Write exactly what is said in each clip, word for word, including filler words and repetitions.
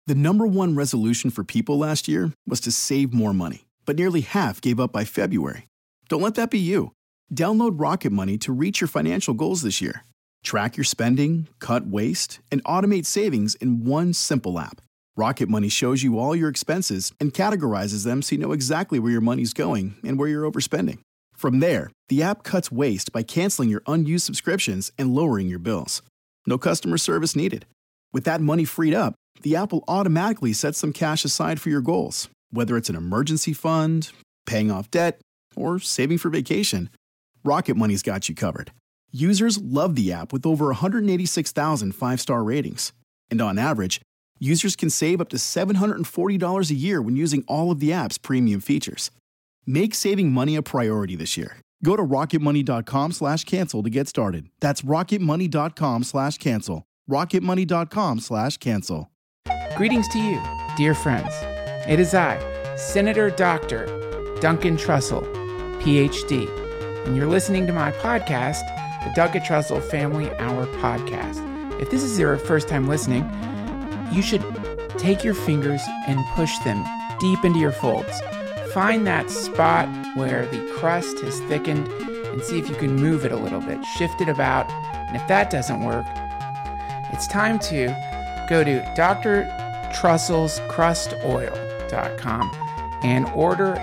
The number one resolution for people last year was to save more money, but nearly half gave up by February. Don't let that be you. Download Rocket Money to reach your financial goals this year. Track your spending, cut waste, and automate savings in one simple app. Rocket Money shows you all your expenses and categorizes them so you know exactly where your money's going and where you're overspending. From there, the app cuts waste by canceling your unused subscriptions and lowering your bills. No customer service needed. With that money freed up, the app will automatically set some cash aside for your goals, whether it's an emergency fund, paying off debt, or saving for vacation. Rocket Money's got you covered. Users love the app with over one hundred eighty-six thousand five-star ratings. And on average, users can save up to seven hundred forty dollars a year when using all of the app's premium features. Make saving money a priority this year. Go to rocketmoney.com slash cancel to get started. That's rocketmoney.com slash cancel. rocketmoney.com slash cancel. Greetings to you, dear friends. It is I, Senator Doctor Duncan Trussell, P H D, and you're listening to my podcast, the Duncan Trussell Family Hour Podcast. If this is your first time listening, you should take your fingers and push them deep into your folds. Find that spot where the crust has thickened and see if you can move it a little bit, shift it about, and if that doesn't work, it's time to go to D R Trussell's Crust Oil dot com and order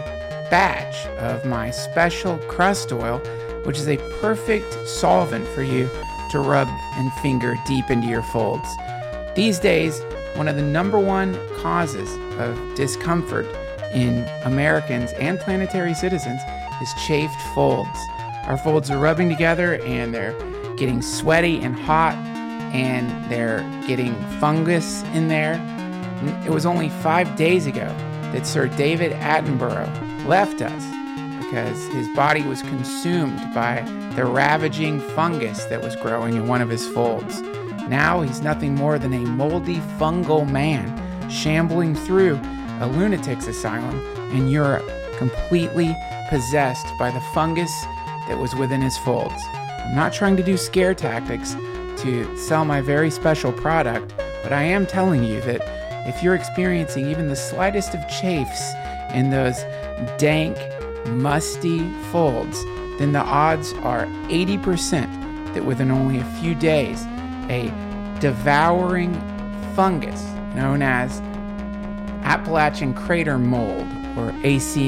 a batch of my special crust oil, which is a perfect solvent for you to rub and finger deep into your folds. These days, one of the number one causes of discomfort in Americans and planetary citizens is chafed folds. Our folds are rubbing together and they're getting sweaty and hot, and they're getting fungus in there. It was only five days ago that Sir David Attenborough left us because his body was consumed by the ravaging fungus that was growing in one of his folds. Now he's nothing more than a moldy fungal man shambling through a lunatic's asylum in Europe, completely possessed by the fungus that was within his folds. I'm not trying to do scare tactics to sell my very special product, but I am telling you that if you're experiencing even the slightest of chafes in those dank, musty folds, then the odds are eighty percent that within only a few days, a devouring fungus known as Appalachian Crater Mold, or A C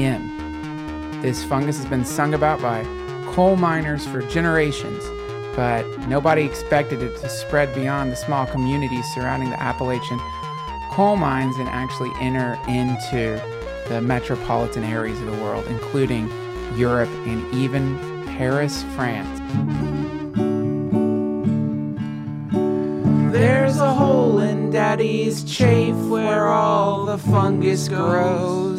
M. This fungus has been sung about by coal miners for generations, but nobody expected it to spread beyond the small communities surrounding the Appalachian coal mines and actually enter into the metropolitan areas of the world, including Europe and even Paris, France. There's a hole in Daddy's chafe where all the fungus grows.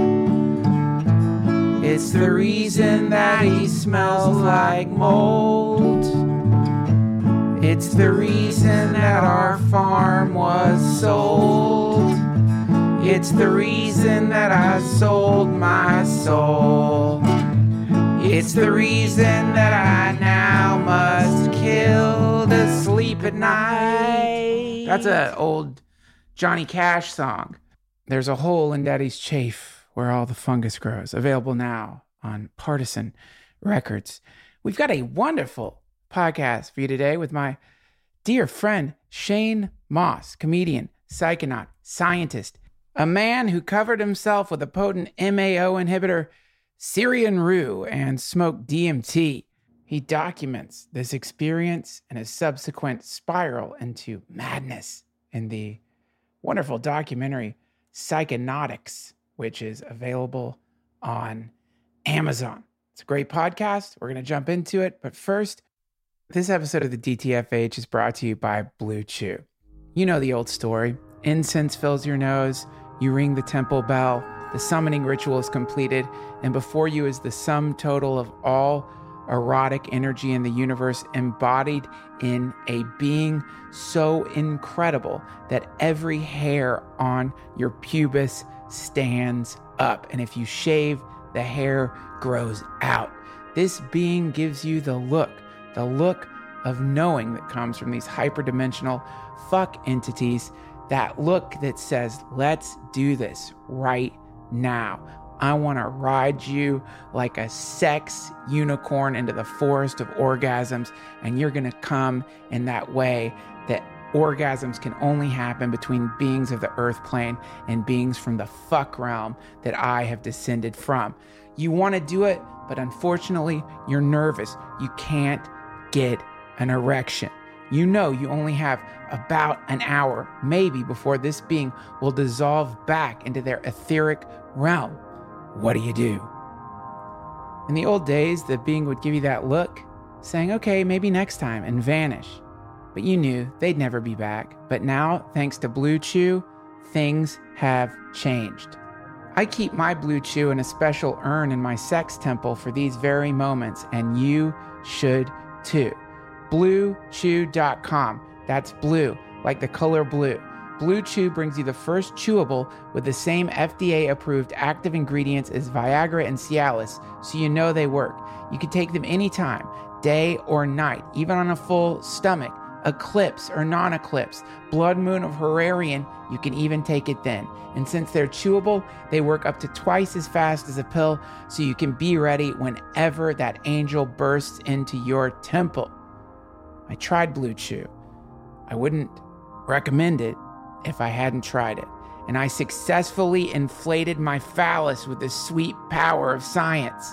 It's the reason that he smells like mold. It's the reason that our farm was sold. It's the reason that I sold my soul. It's the reason that I now must kill to sleep at night. That's an old Johnny Cash song. There's a hole in Daddy's chafe where all the fungus grows. Available now on Partisan Records. We've got a wonderful podcast for you today with my dear friend Shane Moss, comedian, psychonaut, scientist, a man who covered himself with a potent M A O inhibitor, Syrian rue, and smoked D M T. He documents this experience and his subsequent spiral into madness in the wonderful documentary Psychonautics, which is available on Amazon. It's a great podcast. We're going to jump into it. But first, this episode of the D T F H is brought to you by Blue Chew. You know the old story. Incense fills your nose. You ring the temple bell. The summoning ritual is completed. And before you is the sum total of all erotic energy in the universe embodied in a being so incredible that every hair on your pubis stands up. And if you shave, the hair grows out. This being gives you the look, the look of knowing that comes from these hyperdimensional fuck entities that look that says, let's do this right now. I want to ride you like a sex unicorn into the forest of orgasms, and you're going to come in that way that orgasms can only happen between beings of the earth plane and beings from the fuck realm that I have descended from. You want to do it, but unfortunately, you're nervous. You can't get an erection. You know you only have about an hour, maybe, before this being will dissolve back into their etheric realm. What do you do? In the old days, the being would give you that look, saying, okay, maybe next time, and vanish. But you knew they'd never be back. But now, thanks to Blue Chew, things have changed. I keep my Blue Chew in a special urn in my sex temple for these very moments, and you should too. blue chew dot com. That's blue, like the color blue. Blue Chew brings you the first chewable with the same F D A-approved active ingredients as Viagra and Cialis, so you know they work. You can take them anytime, day or night, even on a full stomach, eclipse or non-eclipse, blood moon of Horarian, you can even take it then. And since they're chewable, they work up to twice as fast as a pill, so you can be ready whenever that angel bursts into your temple. I tried Blue Chew. I wouldn't recommend it if I hadn't tried it. And I successfully inflated my phallus with the sweet power of science.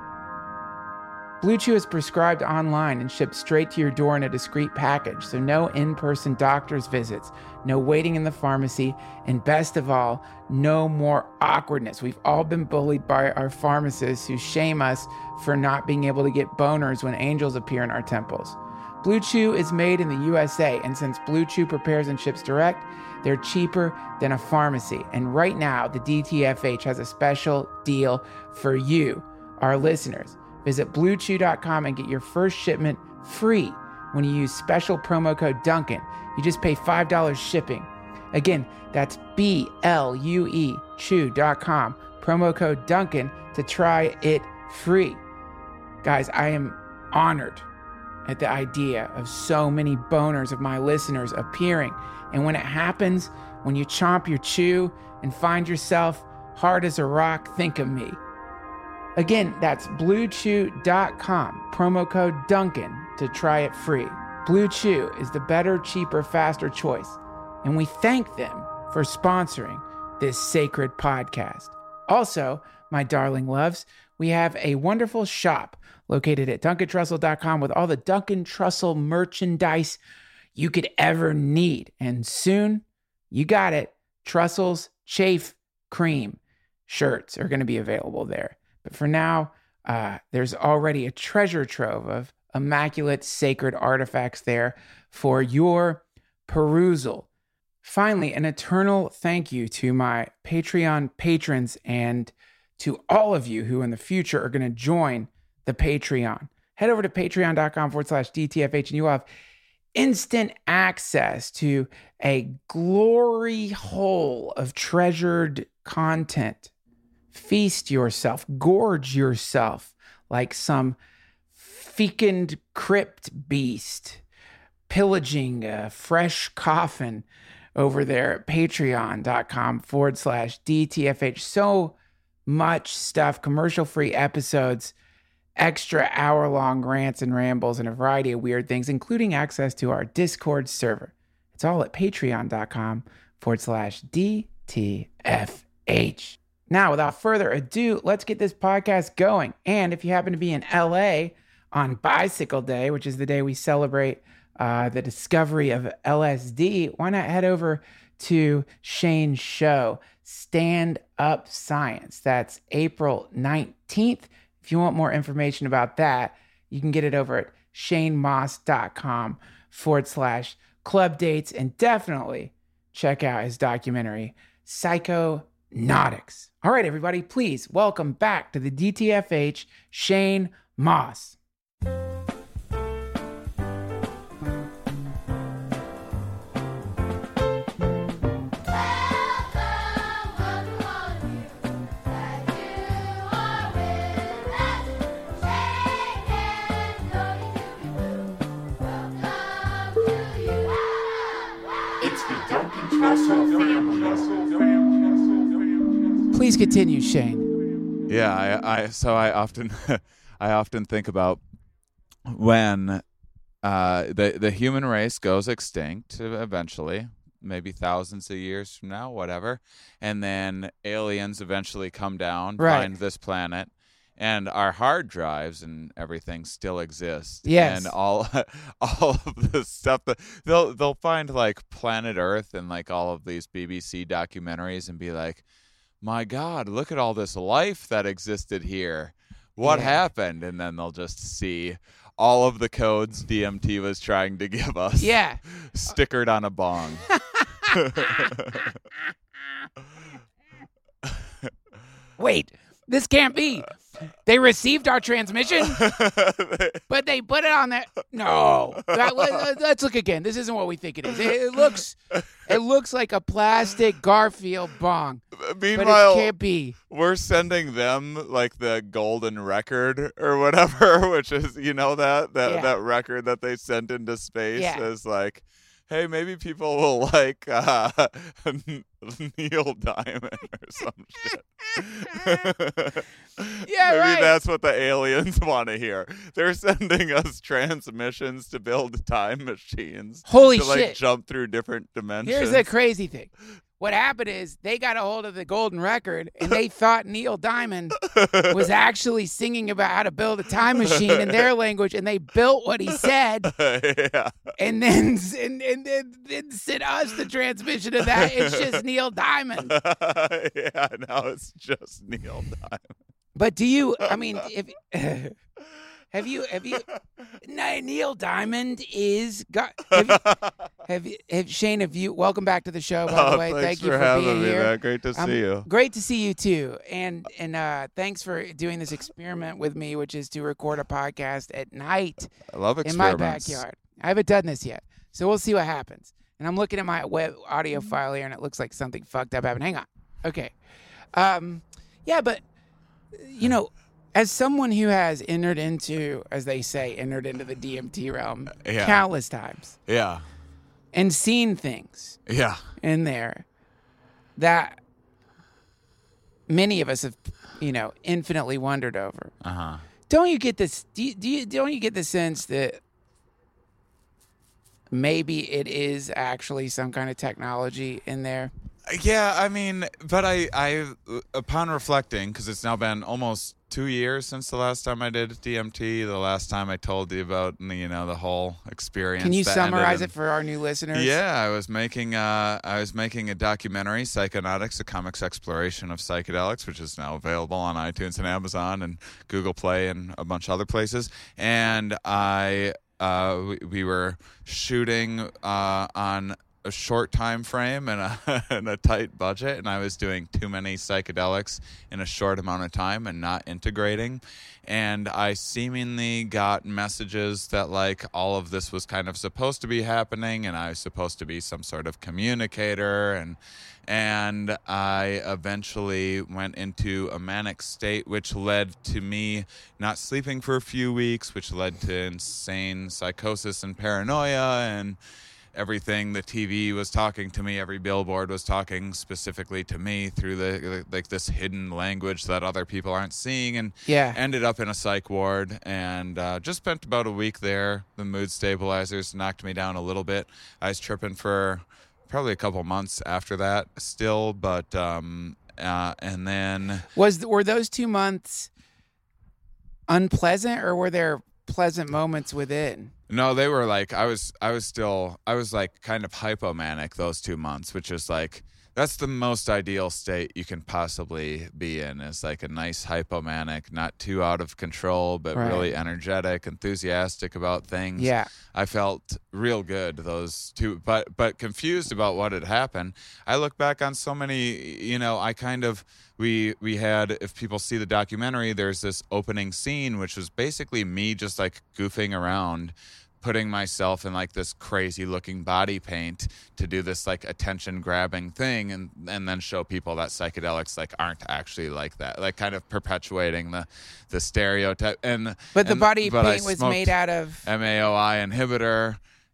Blue Chew is prescribed online and shipped straight to your door in a discreet package, so no in-person doctor's visits, no waiting in the pharmacy, and best of all, no more awkwardness. We've all been bullied by our pharmacists who shame us for not being able to get boners when angels appear in our temples. Blue Chew is made in the U S A, and since Blue Chew prepares and ships direct, they're cheaper than a pharmacy. And right now, the D T F H has a special deal for you, our listeners. Visit blue chew dot com and get your first shipment free when you use special promo code Duncan. You just pay five dollars shipping. Again, that's B L U E chew dot com, promo code Duncan to try it free. Guys, I am honored at the idea of so many boners of my listeners appearing. And when it happens, when you chomp your chew and find yourself hard as a rock, think of me. Again, that's blue chew dot com, promo code Duncan to try it free. Blue Chew is the better, cheaper, faster choice. And we thank them for sponsoring this sacred podcast. Also, my darling loves, we have a wonderful shop located at duncan trussell dot com with all the Duncan Trussell merchandise you could ever need. And soon, you got it, Trussell's Chafe Cream shirts are going to be available there. But for now, uh, there's already a treasure trove of immaculate sacred artifacts there for your perusal. Finally, an eternal thank you to my Patreon patrons and to all of you who in the future are going to join the Patreon. Head over to patreon dot com forward slash D T F H and you will have instant access to a glory hole of treasured content. Feast yourself, gorge yourself like some fecund crypt beast pillaging a fresh coffin over there at patreon dot com forward slash D T F H. So much stuff, commercial-free episodes, extra hour-long rants and rambles, and a variety of weird things, including access to our Discord server. It's all at patreon dot com forward slash D T F H. Now, without further ado, let's get this podcast going. And if you happen to be in L A on Bicycle Day, which is the day we celebrate uh, the discovery of L S D, why not head over to Shane's show, Stand Up Science. That's April nineteenth. If you want more information about that, you can get it over at shanemoss.com forward slash club dates, and definitely check out his documentary, Psychonautics. All right, everybody, please welcome back to the D T F H, Shane Moss. Trussell Please continue, Shane. Yeah, I, I so I often I often think about when uh, the the human race goes extinct eventually, maybe thousands of years from now, whatever, and then aliens eventually come down, Right. find this planet, and our hard drives and everything still exist. Yes. And all all of the stuff that they'll they'll find like Planet Earth and like all of these B B C documentaries and be like, my God, look at all this life that existed here. What Yeah. happened? And then they'll just see all of the codes D M T was trying to give us. Yeah. Stickered on a bong. Wait, this can't be. They received our transmission, but they put it on there. No, That- let- let's look again. This isn't what we think it is. It, it looks, it looks like a plastic Garfield bong, but it Meanwhile, can't be. we're sending them like the golden record or whatever, which is, you know, that that, Yeah. that record that they sent into space Yeah. is like, hey, maybe people will like uh, Neil Diamond or some shit. Yeah, maybe right. that's what the aliens want to hear. They're sending us transmissions to build time machines. Holy to like shit. jump through different dimensions. Here's the crazy thing. What happened is they got a hold of the golden record and they thought Neil Diamond was actually singing about how to build a time machine in their language, and they built what he said yeah. and then and, and, then then sent us the transmission of that. It's just Neil Diamond. yeah, now it's just Neil Diamond. But do you, I mean, if have you, have you, no, Neil Diamond is, got, have you, have you, have, Shane, have you, welcome back to the show, by Oh, the way. thanks Thank you for for having being me, here. man. Great to see Um, you. Great to see you too, and and uh, thanks for doing this experiment with me, which is to record a podcast at night I love in my experiments. backyard. I haven't done this yet, so we'll see what happens. And I'm looking at my web audio file here, and it looks like something fucked up happened. Hang on, okay, um, yeah, but you know, as someone who has entered into, as they say, entered into the D M T realm Yeah. countless times Yeah. and seen things Yeah. in there that many of us have, you know, infinitely wondered over. Uh-huh. Don't you get this? Do you, do you, don't you get the sense that maybe it is actually some kind of technology in there? Yeah, I mean, but I, I, upon reflecting, because it's now been almost two years since the last time I did D M T, the last time I told you about, you know, the whole experience. Can you that ended summarize in- it for our new listeners? Yeah, I was making uh, I was making a documentary, Psychonautics, a comics exploration of psychedelics, which is now available on iTunes and Amazon and Google Play and a bunch of other places. And I uh, we, we were shooting uh, on a short time frame and a, and a tight budget, and I was doing too many psychedelics in a short amount of time and not integrating. And I seemingly got messages that like all of this was kind of supposed to be happening, and I was supposed to be some sort of communicator, and and I eventually went into a manic state, which led to me not sleeping for a few weeks, which led to insane psychosis and paranoia, and everything the T V was talking to me, every billboard was talking specifically to me through the like this hidden language that other people aren't seeing, and Yeah. ended up in a psych ward, and uh, just spent about a week there. The mood stabilizers knocked me down a little bit. I was tripping for probably a couple months after that still, but um, uh, and then Was were those two months unpleasant, or were there pleasant moments within? no, they were like, I was, I was still, I was like kind of hypomanic those two months, which is like, that's the most ideal state you can possibly be in, is like a nice hypomanic, not too out of control, but Right. really energetic, enthusiastic about things. Yeah. I felt real good those two, but, but confused about what had happened. I look back on so many, you know, I kind of, we, we had, if people see the documentary, there's this opening scene, which was basically me just like goofing around, putting myself in like this crazy looking body paint to do this like attention grabbing thing, and and then show people that psychedelics like aren't actually like that, like kind of perpetuating the the stereotype. And But the and- body but I paint was smoked made out of. M A O I inhibitor,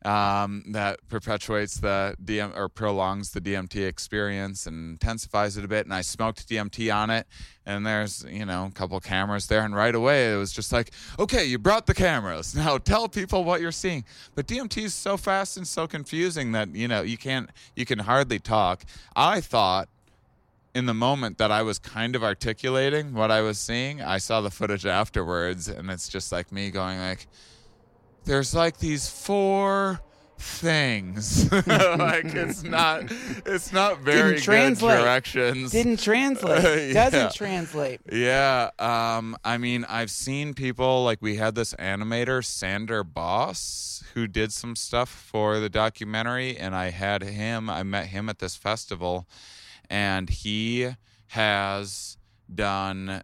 um, that perpetuates the D M or prolongs the D M T experience and intensifies it a bit. And I smoked D M T on it, and there's, you know, a couple cameras there, and right away it was just like, okay, you brought the cameras. Now tell people what you're seeing. But D M T is so fast and so confusing that, you know, you can't, you can hardly talk. I thought in the moment that I was kind of articulating what I was seeing, I saw the footage afterwards, and it's just like me going like, there's like these four things. Like it's not it's not very Didn't translate. good directions. Didn't translate. Uh, yeah. Doesn't translate. Yeah. Um, I mean, I've seen people, like we had this animator, Sander Boss, who did some stuff for the documentary, and I had him, I met him at this festival, and he has done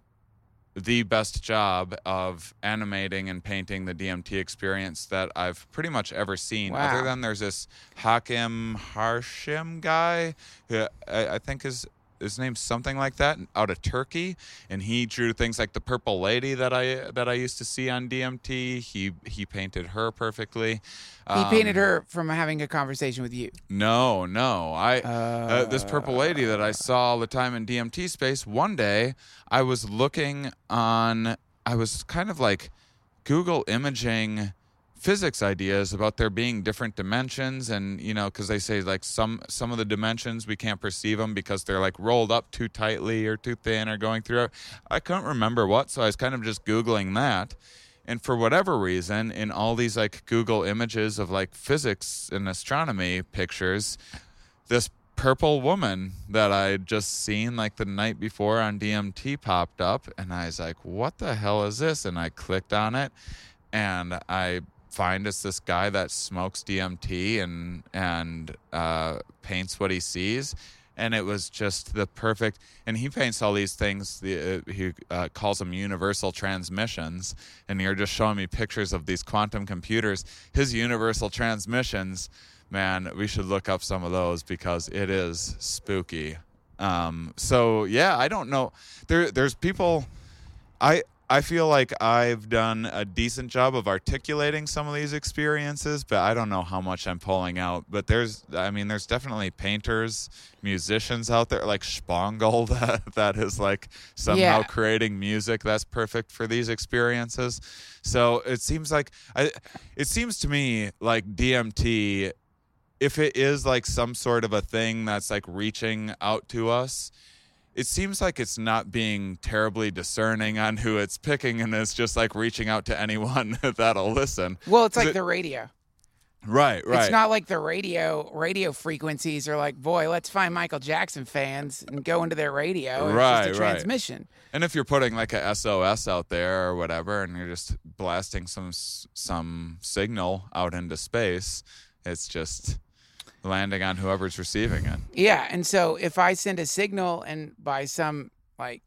the best job of animating and painting the D M T experience that I've pretty much ever seen. Wow. Other than there's this Hakim Harshim guy, who I, I think is his name's something like that, out of Turkey, and he drew things like the Purple Lady that I that I used to see on D M T. He he painted her perfectly. He Um, painted her from having a conversation with you. No, no. I Uh, uh, this Purple Lady that I saw all the time in D M T space. One day, I was looking on. I was kind of like Google imaging physics ideas about there being different dimensions, and you know, because they say like some some of the dimensions we can't perceive them because they're like rolled up too tightly or too thin or going through. I couldn't remember what, so I was kind of just Googling that. And for whatever reason, in all these like Google images of like physics and astronomy pictures, this purple woman that I'd just seen like the night before on D M T popped up, and I was like, what the hell is this? And I clicked on it, and I find it's this guy that smokes D M T and and uh, paints what he sees. And it was just the perfect, and he paints all these things, the, uh, he uh, calls them universal transmissions, and you're just showing me pictures of these quantum computers. His universal transmissions, man, we should look up some of those because it is spooky. Um, so, yeah, I don't know. There, There's people, I... I feel like I've done a decent job of articulating some of these experiences, but I don't know how much I'm pulling out. But there's, I mean, there's definitely painters, musicians out there, like Spangle, that, that is like somehow Yeah. creating music that's perfect for these experiences. So it seems like, I, it seems to me like D M T, if it is like some sort of a thing that's like reaching out to us, it seems like it's not being terribly discerning on who it's picking, and it's just like reaching out to anyone that'll listen. Well, it's like it, the radio. Right, right. It's not like the radio radio frequencies are like, boy, let's find Michael Jackson fans and go into their radio. It's Right, just a right. transmission. And if you're putting like a S O S out there or whatever, and you're just blasting some some signal out into space, it's just landing on whoever's receiving it. Yeah, and so if I send a signal and by some like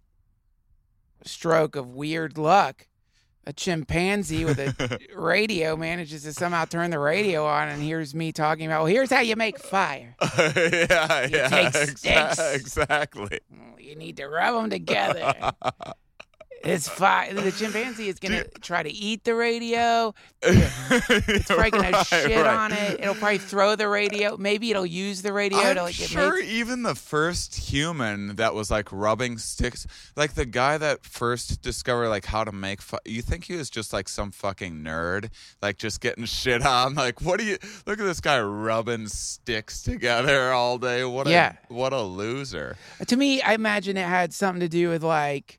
stroke of weird luck, a chimpanzee with a radio manages to somehow turn the radio on and hears me talking about, well, here's how you make fire. yeah, You yeah, take exa- sticks. exactly. You need to rub them together. It's fire. The chimpanzee is going to try to eat the radio. It's probably going Right, to shit right. on it. It'll probably throw the radio. Maybe it'll use the radio I'm to like sure it makes, even the first human that was like rubbing sticks, like the guy that first discovered like how to make fu- you think he was just like some fucking nerd, like just getting shit on, like what do you look at this guy rubbing sticks together all day, what a Yeah. what a loser. To me, I imagine it had something to do with like,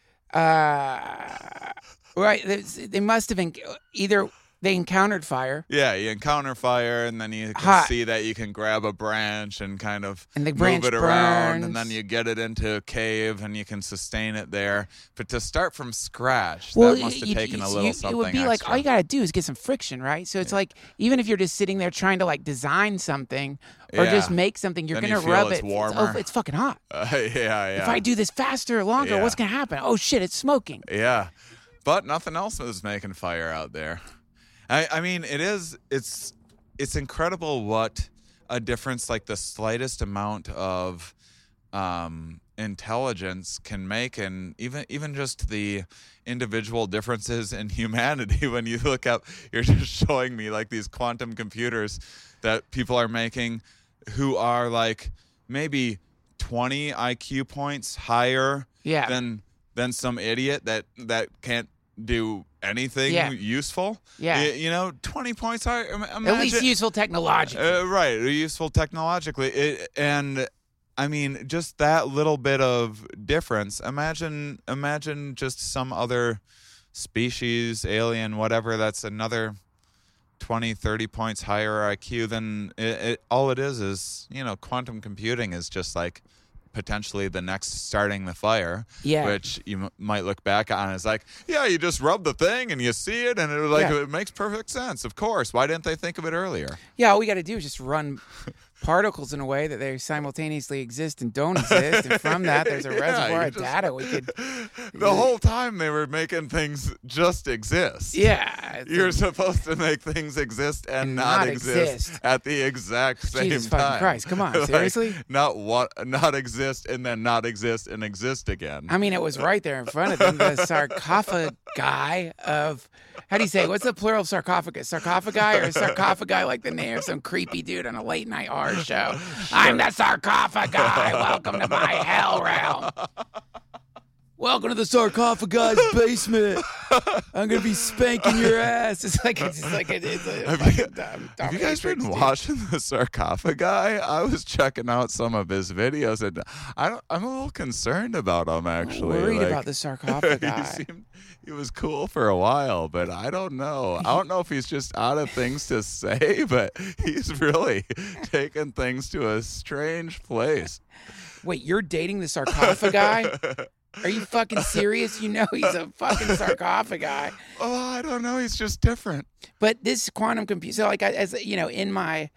uh, right? they- They must have been either they encountered fire Yeah, you encounter fire, and then you can Hot. see that you can grab a branch and kind of And the move branch it around, and burns. then you get it into a cave, and you can sustain it there. But to start from scratch, Well, that must have you- taken a you- little you- something it would be like extra. all you gotta do is get some friction, right? So it's like even if you're just sitting there trying to like design something or Yeah. just make something, you're Then gonna you feel rub it's it. warmer. oh, it's fucking hot. Uh, yeah, yeah. If I do this faster or longer, Yeah. what's gonna happen? Oh shit, it's smoking. Yeah, but nothing else was making fire out there. I, I mean, it is. It's it's incredible what a difference like the slightest amount of um, intelligence can make, and even even just the individual differences in humanity. When you look up, you're just showing me like these quantum computers that people are making who are like maybe twenty I Q points higher Yeah. than than some idiot that that can't do anything Yeah. useful. Yeah. Y- you know, twenty points higher. Im- At least imagine- useful technologically. uh, right, useful technologically. It, and I mean, just that little bit of difference. Imagine, imagine just some other species, alien, whatever, that's another twenty, thirty points higher I Q than it, it, all it is is, you know, quantum computing is just like potentially the next starting the fire, Yeah. which you m- might look back on as like, yeah, you just rub the thing and you see it and it like Yeah. it makes perfect sense. Of course. Why didn't they think of it earlier? Yeah, all we got to do is just run particles in a way that they simultaneously exist and don't exist, and from that there's a Yeah, reservoir you of just- data we could. The whole time they were making things just exist. Yeah, it's You're a- supposed to make things exist and, And not, not exist, exist. at the exact same Jesus time. fucking Christ, come on, Like, seriously? not what not exist and then not exist and exist again. I mean, it was right there in front of them. The sarcophagi of, how do you say, what's the plural of sarcophagus? Sarcophagi or sarcophagi like the name of some creepy dude on a late night horror show? I'm the sarcophagi. Welcome to my hell realm. Welcome to the sarcophagi's basement. I'm gonna be spanking your ass. It's like it's just like it, it's a Have fucking you, dumb, have you guys dominatrix, been dude. watching the sarcophagi? I was checking out some of his videos, and I don't, I'm a little concerned about him actually. I'm worried Like, about the he sarcophagi. seemed he was cool for a while, but I don't know. I don't know if he's just out of things to say, but he's really taken things to a strange place. Wait, you're dating the sarcophagi? Are you fucking serious? You know he's a fucking sarcophagi. Oh, I don't know. He's just different. But this quantum computer, so like I- as you know, in my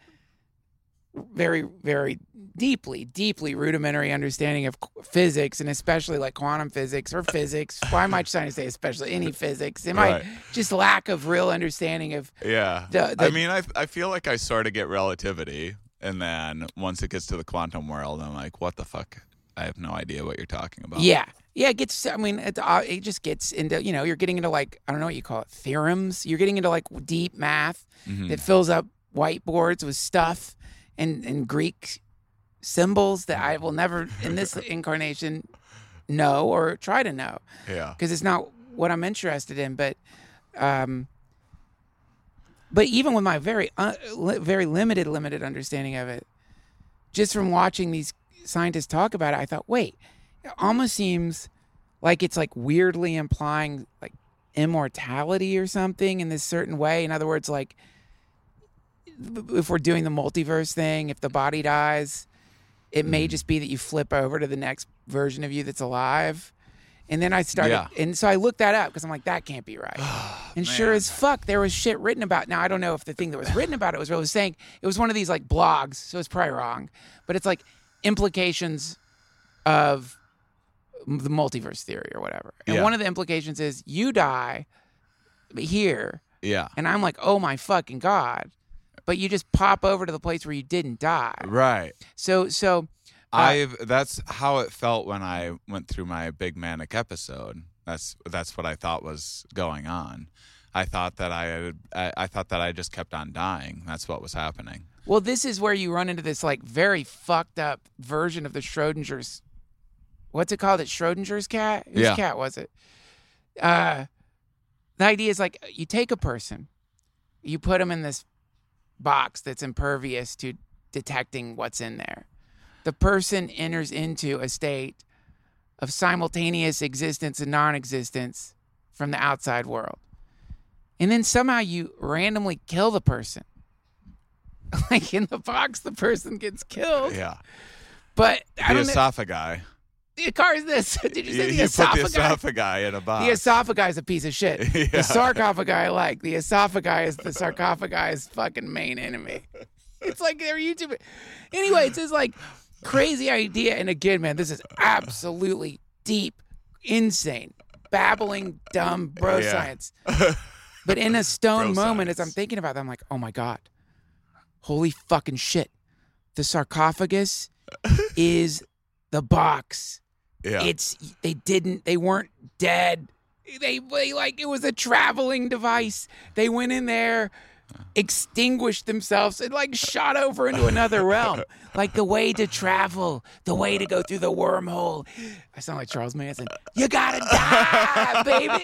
very, very deeply, deeply rudimentary understanding of qu- physics, and especially like quantum physics or physics. Why am I trying to say especially any physics? In my Right. just lack of real understanding of Yeah. The- I the- mean, I I feel like I sort of get relativity, and then once it gets to the quantum world, I'm like, what the fuck? I have no idea what you're talking about. yeah, yeah. It gets. I mean, it, uh, it just gets into you know you're getting into like I don't know what you call it theorems. You're getting into like deep math Mhm. that fills up whiteboards with stuff and and Greek symbols that I will never in this incarnation know or try to know Yeah. because it's not what I'm interested in. But, um, but even with my very uh, li- very limited limited understanding of it, just from watching these scientists talk about it, I thought, wait, it almost seems like it's like weirdly implying like immortality or something in this certain way. In other words, like if we're doing the multiverse thing, if the body dies, it may just be that you flip over to the next version of you that's alive. And then I started, Yeah. and so I looked that up because I'm like, that can't be right. And sure man. as fuck, there was shit written about. Now I don't know if the thing that was written about it was what it was saying. It was one of these like blogs, so it's probably wrong. But it's like implications of the multiverse theory or whatever. And Yeah. one of the implications is you die here, Yeah. and I'm like, oh my fucking god. But you just pop over to the place where you didn't die. Right. So, so uh, I've that's how it felt when I went through my big manic episode. That's that's what I thought was going on. I thought that I had, I, I thought that I just kept on dying. That's what was happening. well, this is where you run into this like very fucked up version of the Schrodinger's. What's it called? It's Schrodinger's cat. Whose Yeah. cat was it? Uh, the idea is like you take a person, you put them in this box that's impervious to detecting what's in there. The person enters into a state of simultaneous existence and non-existence from the outside world. And then somehow you randomly kill the person. Like in the box, the person gets killed. Yeah. But I The don't know. esophagi. The car is this. Did you say You, the you put the esophagi? esophagi in a box. The esophagi is a piece of shit. Yeah. The sarcophagi I like. The esophagi is the sarcophagi's fucking main enemy. It's like they're YouTube. Anyway, it's this like crazy idea. And again, man, this is absolutely deep, insane, babbling, dumb bro Yeah. science. But in a stone Bro moment, as science. I'm thinking about that, I'm like, oh my God, holy fucking shit. The sarcophagus is the box. Yeah. It's they didn't they weren't dead. They, they like it was a traveling device. They went in there, extinguished themselves, and like shot over into another realm. Like the way to travel, the way to go through the wormhole. I sound like Charles Manson. You gotta die, baby.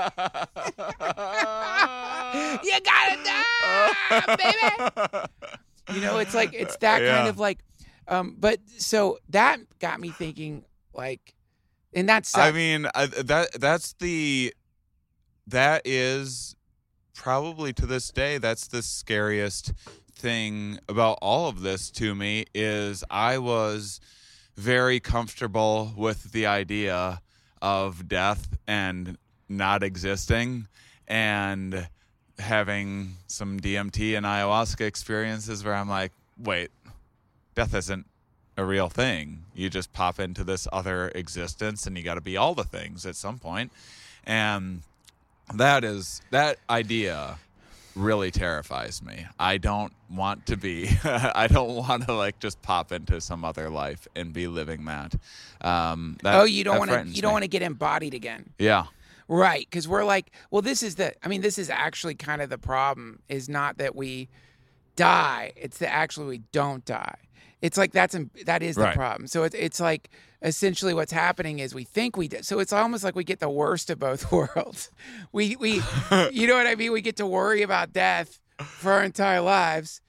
You gotta die, baby. You know, it's like it's that Yeah. kind of like. Um, but so that got me thinking, like, and that's. I mean, I, that that's the that is probably to this day that's the scariest thing about all of this to me is I was very comfortable with the idea of death and not existing and having some D M T and ayahuasca experiences where I'm like, wait, death isn't a real thing. You just pop into this other existence and you got to be all the things at some point. And that is, that idea really terrifies me. I don't want to be, I don't want to like just pop into some other life and be living that. Um, that oh, you don't want to, frightens you don't me. want to get embodied again. Yeah. Right, because we're like, well, this is the, I mean, this is actually kind of the problem, is not that we die, it's that actually we don't die. It's like that's, that is the Right. problem. So it's, it's like, essentially what's happening is we think we did. So it's almost like we get the worst of both worlds. We, we, you know what I mean? We get to worry about death for our entire lives.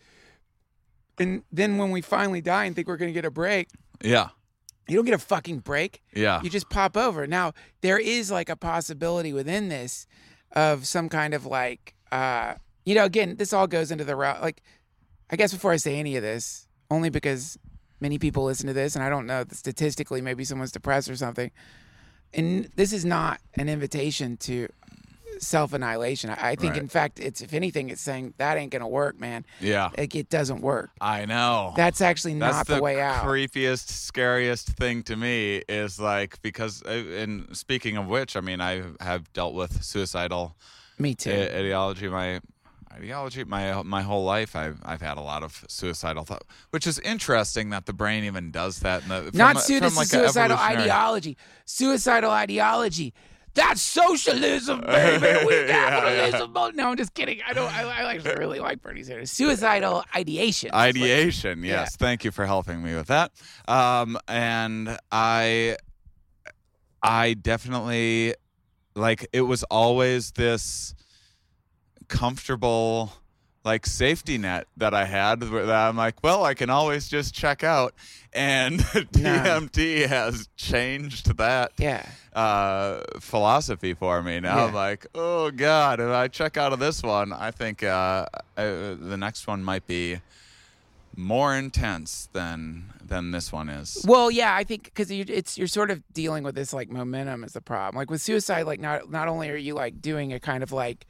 And then when we finally die and think we're going to get a break, Yeah. you don't get a fucking break. Yeah. You just pop over. Now, there is like a possibility within this of some kind of like, uh, you know, again, this all goes into the route. Like, I guess before I say any of this, only because many people listen to this, and I don't know, statistically, maybe someone's depressed or something. And this is not an invitation to self-annihilation. I, I think, Right. in fact, it's if anything, it's saying that ain't going to work, man. Yeah. Like, it doesn't work. I know. That's actually That's not the, the way out. creepiest, scariest thing to me is like, because, uh, and speaking of which, I mean, I have dealt with suicidal Me too. i- ideology my ideology my my whole life. I've I've had a lot of suicidal thought, which is interesting that the brain even does that. In the, from Not a- su- from this like is a suicidal evolutionary- ideology. Suicidal ideology. That's socialism, baby. We capitalism. No, I'm just kidding. I don't. I, I actually really like Bernie Sanders. Suicidal ideation. Ideation, yes. Yeah. Thank you for helping me with that. Um, and I, I definitely, like, it was always this comfortable, like, safety net that I had where that I'm like, well, I can always just check out. And D M T has changed that Yeah. uh, philosophy for me. Now I'm Yeah. like, oh, God, if I check out of this one, I think uh, uh, the next one might be more intense than than this one is. Well, yeah, I think because you, it's you're sort of dealing with this like momentum is the problem. Like with suicide, like not not only are you like doing a kind of like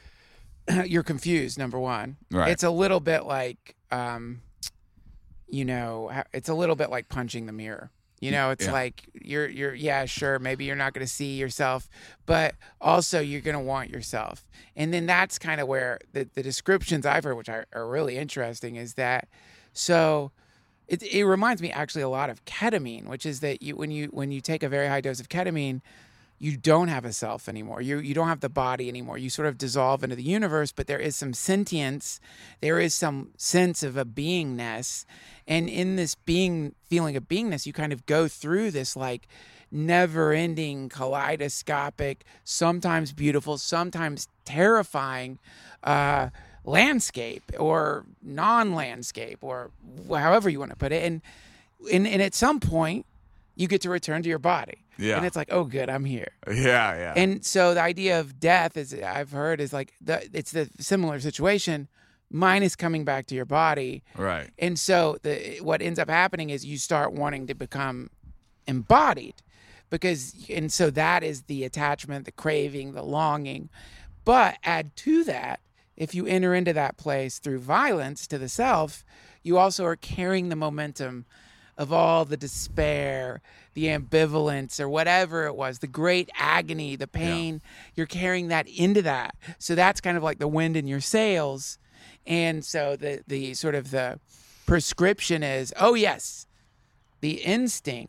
you're confused. Number one, Right. It's a little bit like, um, you know, ha- it's a little bit like punching the mirror. You know, it's Yeah. like you're you're yeah, sure, maybe you're not going to see yourself, but also you're going to want yourself. And then that's kind of where the the descriptions I've heard, which are, are really interesting, is that so. It, it reminds me actually a lot of ketamine, which is that you when you when you take a very high dose of ketamine, you don't have a self anymore. You you don't have the body anymore. You sort of dissolve into the universe, but there is some sentience, there is some sense of a beingness, and in this being feeling of beingness, you kind of go through this like never-ending, kaleidoscopic, sometimes beautiful, sometimes terrifying uh, landscape or non-landscape or however you want to put it. And, and and at some point, you get to return to your body. Yeah. And it's like, oh, good, I'm here. Yeah, yeah. And so the idea of death, is I've heard, is like the, it's the similar situation, minus coming back to your body. right. And so the what ends up happening is you start wanting to become embodied, because and so that is the attachment, the craving, the longing. But add to that, if you enter into that place through violence to the self, you also are carrying the momentum of all the despair, the ambivalence, or whatever it was, the great agony, the pain. You're carrying that into that. So that's kind of like the wind in your sails. And so the the sort of the prescription is, oh yes, the instinct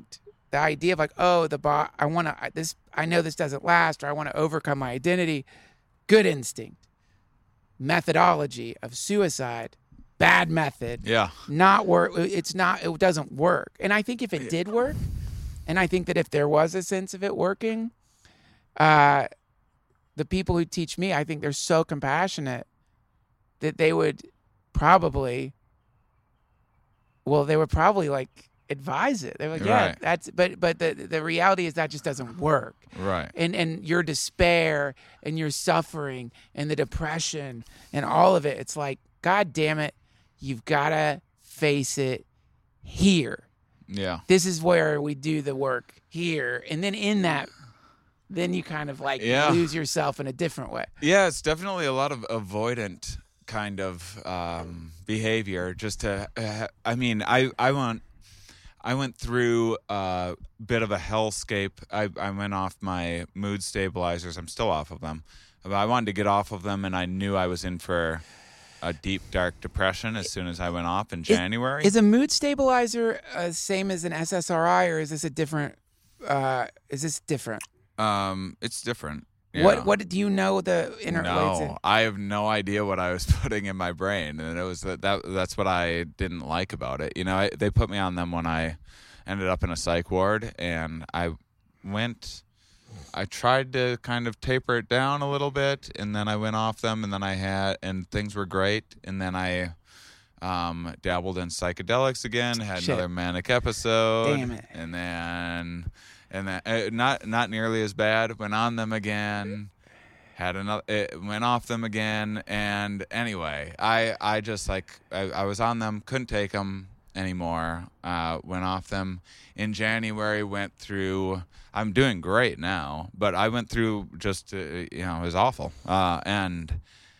the idea of like, oh, the bo- I want to this. I know this doesn't last, or I want to overcome my identity. Good instinct. Methodology of suicide. Bad method. Yeah. Not work. It's not. It doesn't work. And I think if it did work, and I think that if there was a sense of it working, uh, the people who teach me, I think they're so compassionate that they would probably. Well, they would probably like advise it. They're like, yeah, Right. that's. But but the the reality is that just doesn't work. Right. And and your despair and your suffering and the depression and all of it. It's like, God damn it, you've gotta face it here. Yeah. This is where we do the work here, and then in that, then you kind of like Yeah. lose yourself in a different way. Yeah, it's definitely a lot of avoidant kind of um, behavior. Just to, uh, I mean, I I went, I went through a bit of a hellscape. I I went off my mood stabilizers. I'm still off of them, but I wanted to get off of them, and I knew I was in for a deep, dark depression as soon as I went off in January. Is a mood stabilizer uh, same as an S S R I, or is this a different? Uh, is this different? um, it's different. Yeah. What what do you know the inner? No, I have no idea what I was putting in my brain, and it was that, that that's what I didn't like about it. You know, I, they put me on them when I ended up in a psych ward, and I went. I tried to kind of taper it down a little bit, and then I went off them, and then I had, and things were great, and then I um, dabbled in psychedelics again, had Shit. another manic episode, Damn it. and then. And then uh, not not nearly as bad. Went on them again, had another. It went off them again, and anyway, I I just like I, I was on them, couldn't take them anymore. Uh, went off them in January. Went through. I'm doing great now, but I went through just uh, you know it was awful. Uh, and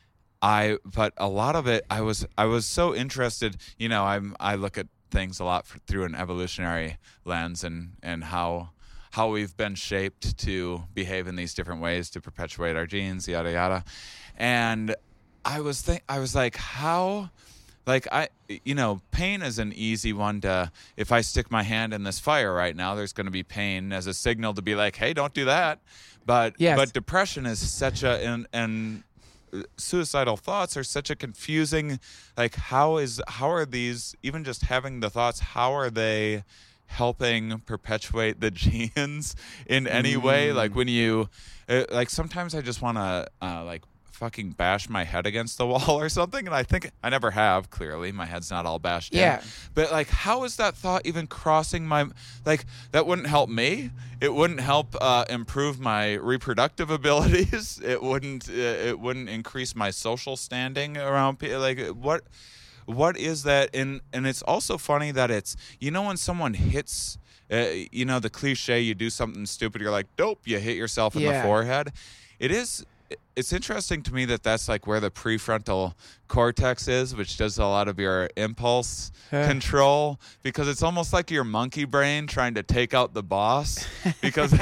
I but a lot of it I was I was so interested. You know I'm I look at things a lot for, through an evolutionary lens and and how. how we've been shaped to behave in these different ways to perpetuate our genes, yada yada. And I was think I was like, how, like I, you know, pain is an easy one to. If I stick my hand in this fire right now, there's going to be pain as a signal to be like, hey, don't do that. But Yes. but depression is such a and and suicidal thoughts are such a confusing. Like how is how are these even just having the thoughts? How are they helping perpetuate the genes in any Mm. way? Like when you uh, like sometimes I just want to uh, like fucking bash my head against the wall or something, and I think I never have. Clearly my head's not all bashed Yeah. in, but like how is that thought even crossing my, like that wouldn't help me, it wouldn't help uh, improve my reproductive abilities, it wouldn't uh, it wouldn't increase my social standing around people. Like what What is that? And and it's also funny that it's, you know, when someone hits, uh, you know, the cliche, you do something stupid, you're like, dope, you hit yourself in Yeah. the forehead. It is, it's interesting to me that that's like where the prefrontal cortex is, which does a lot of your impulse Huh. control, because it's almost like your monkey brain trying to take out the boss. Because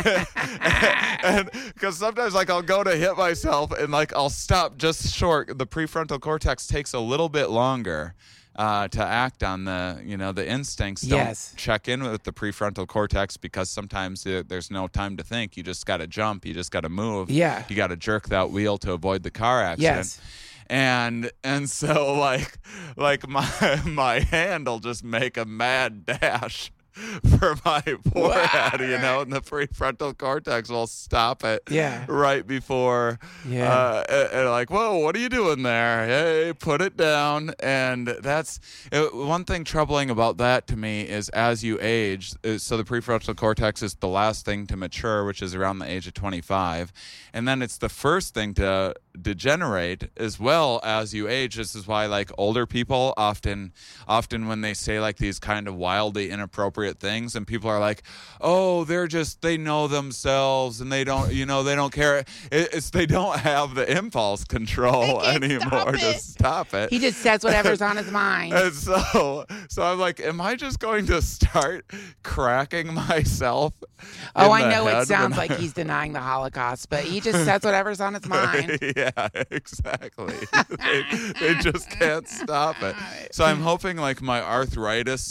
and because sometimes like I'll go to hit myself and like I'll stop just short. The prefrontal cortex takes a little bit longer uh, to act on the, you know, the instincts. Don't Yes. check in with the prefrontal cortex because sometimes there- there's no time to think. You just got to jump. You just got to move. Yeah. You got to jerk that wheel to avoid the car accident. Yes. And and so like like my my hand will just make a mad dash for my forehead, you know, and the prefrontal cortex will stop it Yeah. right before Yeah. uh, and, and like, whoa, what are you doing there? Hey, put it down. And that's uh, one thing troubling about that to me is as you age, uh, so the prefrontal cortex is the last thing to mature, which is around the age of twenty-five, and then it's the first thing to degenerate as well as you age. This is why like older people often often when they say like these kind of wildly inappropriate things and people are like, oh, they're just, they know themselves and they don't, you know, they don't care. It, it's they don't have the impulse control anymore to stop it. He just says whatever's on his mind. And so, so I'm like, am I just going to start cracking myself? Oh, in I the know it head sounds when like he's denying the Holocaust, but he just says whatever's on his mind. Yeah, exactly. they, they just can't stop it. So I'm hoping like my arthritis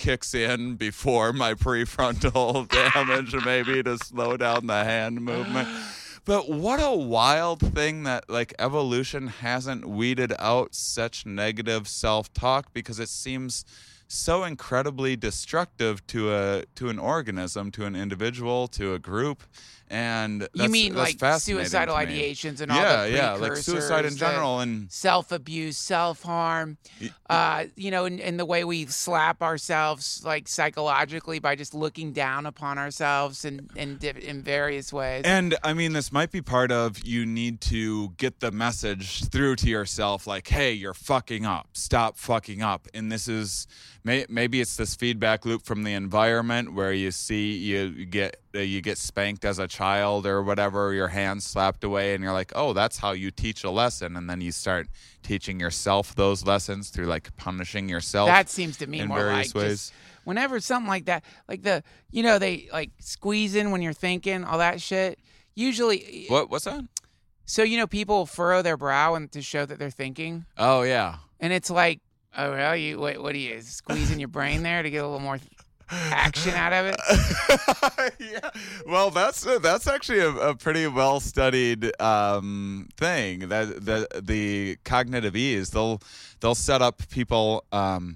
kicks in before my prefrontal damage, maybe to slow down the hand movement. But what a wild thing that like evolution hasn't weeded out such negative self-talk, because it seems so incredibly destructive to a to an organism, to an individual, to a group. And that's, you mean that's like fascinating suicidal to me. ideations and all Yeah, the yeah, like suicide in precursors, general, the and self-abuse, self-harm, uh, you know, and, and the way we slap ourselves like psychologically by just looking down upon ourselves in in, diff- in various ways. And I mean, this might be part of, you need to get the message through to yourself, like, hey, you're fucking up. Stop fucking up. And this is, may, maybe it's this feedback loop from the environment where you see you get uh, you get spanked as a child or whatever, or your hands slapped away, and you're like, oh, that's how you teach a lesson. And then you start teaching yourself those lessons through like punishing yourself. That seems to me in more various like ways. just whenever something like that, like the, you know, they like squeeze in when you're thinking, all that shit. Usually, What? What's that? so you know, people furrow their brow and to show that they're thinking, Oh, yeah. and it's like, oh, well, you what? What are you squeezing your brain there to get a little more action out of it? Yeah. Well, that's uh, that's actually a, a pretty well studied um, thing. That the the cognitive ease. They'll they'll set up people. Um,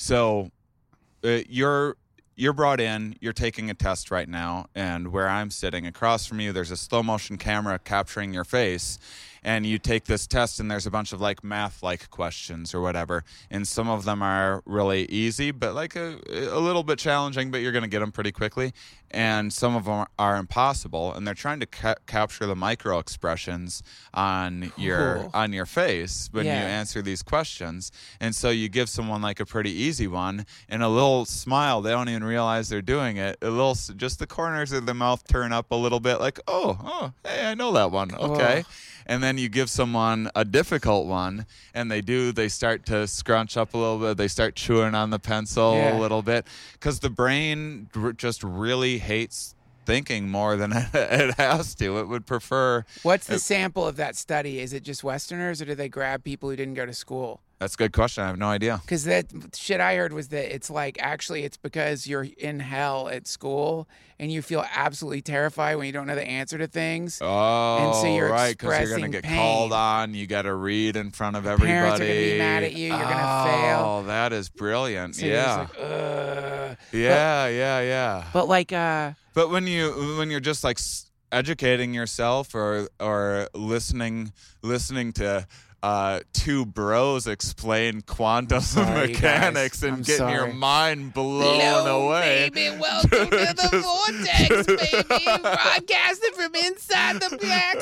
so uh, you're you're brought in. You're taking a test right now, and where I'm sitting across from you, there's a slow motion camera capturing your face. And you take this test, and there's a bunch of like math-like questions or whatever, and some of them are really easy, but like a, a little bit challenging, but you're going to get them pretty quickly. And some of them are impossible, and they're trying to ca- capture the micro expressions on Cool. your on your face when Yeah. you answer these questions. And so you give someone like a pretty easy one, and a little smile, they don't even realize they're doing it. A little, just the corners of the mouth turn up a little bit, like, oh, oh, hey, I know that one. Okay. Oh. And then you give someone a difficult one, and they do, they start to scrunch up a little bit. They start chewing on the pencil Yeah. a little bit, because the brain r- just really hates thinking more than it has to. It would prefer. What's the sample of that study? Is it just Westerners, or do they grab people who didn't go to school? That's a good question. I have no idea. Because that shit I heard was that it's like, actually, it's because you're in hell at school and you feel absolutely terrified when you don't know the answer to things. Oh, And so you're right, because you're expressing going to get pain. called on. You got to read in front of everybody. Parents are gonna be mad at you. You're gonna oh, fail. Oh, that is brilliant. So you're yeah. just like, ugh. yeah, yeah, yeah. But like, uh, But when you when you're just like s- educating yourself or or listening listening to uh, two bros explain quantum sorry, mechanics guys. and I'm getting your sorry. mind blown hello, away. baby, welcome to the vortex, baby, broadcasting from inside the black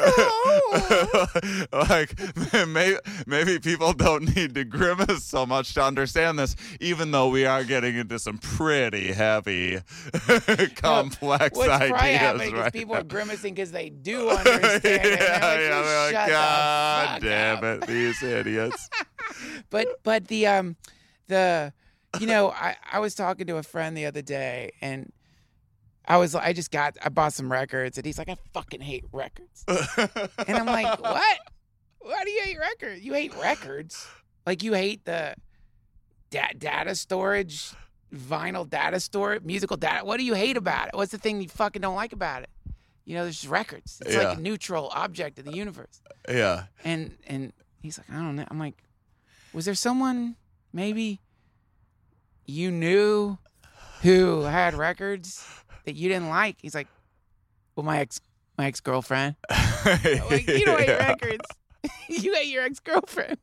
hole. Like maybe maybe people don't need to grimace so much to understand this, even though we are getting into some pretty heavy, complex What's ideas probably happening is right people now. are grimacing because they do understand it. And yeah, they're like, yeah, "You they're like, shut the God fuck damn up." it, these idiots. But but the um the you know I I was talking to a friend the other day, and I was I just got I bought some records, and he's like, I fucking hate records. And I'm like, what? Why do you hate records? You hate records? Like you hate the da- data storage, vinyl data storage, musical data. What do you hate about it? What's the thing you fucking don't like about it? You know, there's just records. It's Yeah. like a neutral object in the universe. Yeah. And and he's like, I don't know. I'm like, was there someone maybe you knew who had records that you didn't like? He's like, well, my ex my ex girlfriend. Like, you don't hate Yeah. records. You hate your ex girlfriend.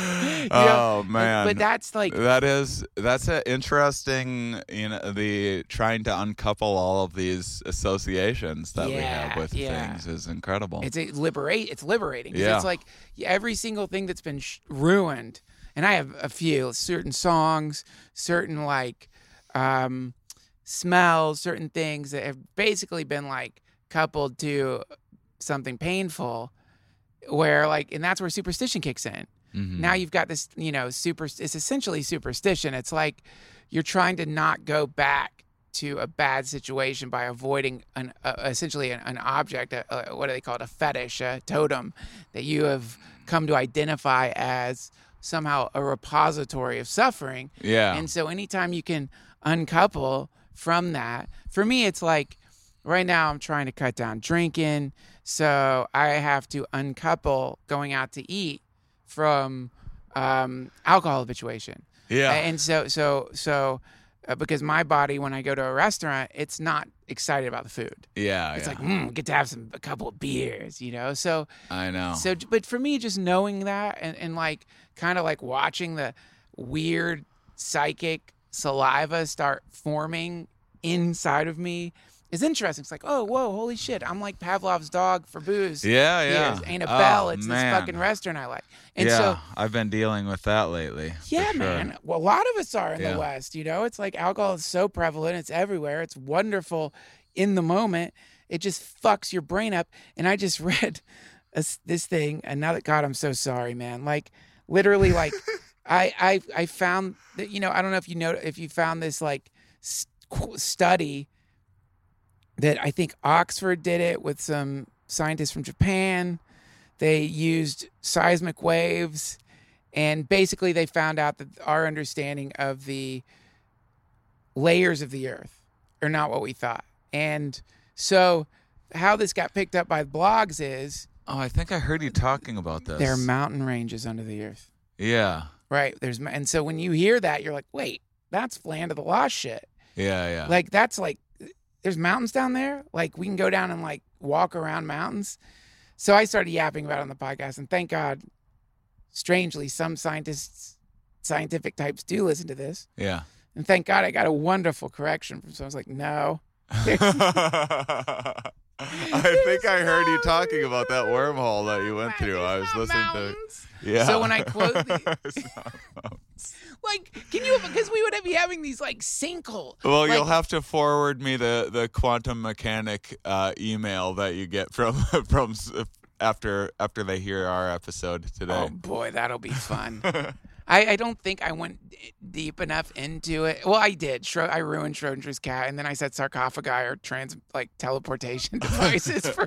Oh man. But that's like, That is that's an interesting, you know, the trying to uncouple all of these associations that we have Yeah, with yeah. things is incredible. it's a liberate. It's liberating. 'Cause Yeah. It's like every single thing that's been sh- ruined, and I have a few certain songs, certain like um, smells, certain things that have basically been like coupled to something painful. Where like, and that's where superstition kicks in. Mhm. Now you've got this, you know, super. It's essentially superstition. It's like you're trying to not go back to a bad situation by avoiding an uh, essentially an, an object. A, a, what do they call it? A fetish, a totem that you have come to identify as somehow a repository of suffering. Yeah. And so anytime you can uncouple from that. For me, it's like right now I'm trying to cut down drinking, so I have to uncouple going out to eat from um, alcohol habituation. Yeah. And so, so, so, uh, because my body, when I go to a restaurant, it's not excited about the food. Yeah. It's yeah. like, mm, we get to have some, a couple of beers, you know? So, I know. so, but for me, just knowing that and, and like, kind of like watching the weird psychic saliva start forming inside of me is interesting. It's like, oh, whoa, holy shit. I'm like Pavlov's dog for booze. Yeah, yeah. Here's Ain't a Bell. Oh, it's man. this fucking restaurant I like. And yeah, so, I've been dealing with that lately. yeah, for sure. man. Well, a lot of us are in Yeah. the West, you know? It's like alcohol is so prevalent. It's everywhere. It's wonderful in the moment. It just fucks your brain up. And I just read a, this thing, and now that, God, I'm so sorry, man. Like, literally, like, I, I, I found that, you know, I don't know if you know, if you found this, like, st- study that I think Oxford did it with some scientists from Japan. They used seismic waves, and basically they found out that our understanding of the layers of the earth are not what we thought. And so how this got picked up by blogs is Oh, I think I heard you talking about this. there are mountain ranges under the earth. Yeah. Right. There's and so when you hear that, you're like, wait, that's Land of the Lost shit. Yeah, yeah. Like, that's like, there's mountains down there. Like, we can go down and like walk around mountains. So I started yapping about it on the podcast, and thank God, strangely, some scientists, scientific types do listen to this. yeah. And thank God I got a wonderful correction from someone. I was like, no. I think I heard you talking about that wormhole that you went through. I was listening mountains. to. Yeah. So when I quote the, It's not mountains. like, can you, because we would be having these like sinkhole. Well, like, you'll have to forward me the, the quantum mechanic uh, email that you get from from s- after after they hear our episode today. Oh boy, that'll be fun. I, I don't think I went d- deep enough into it. Well, I did. Schro- I ruined Schrodinger's cat, and then I said sarcophagi or trans like teleportation devices for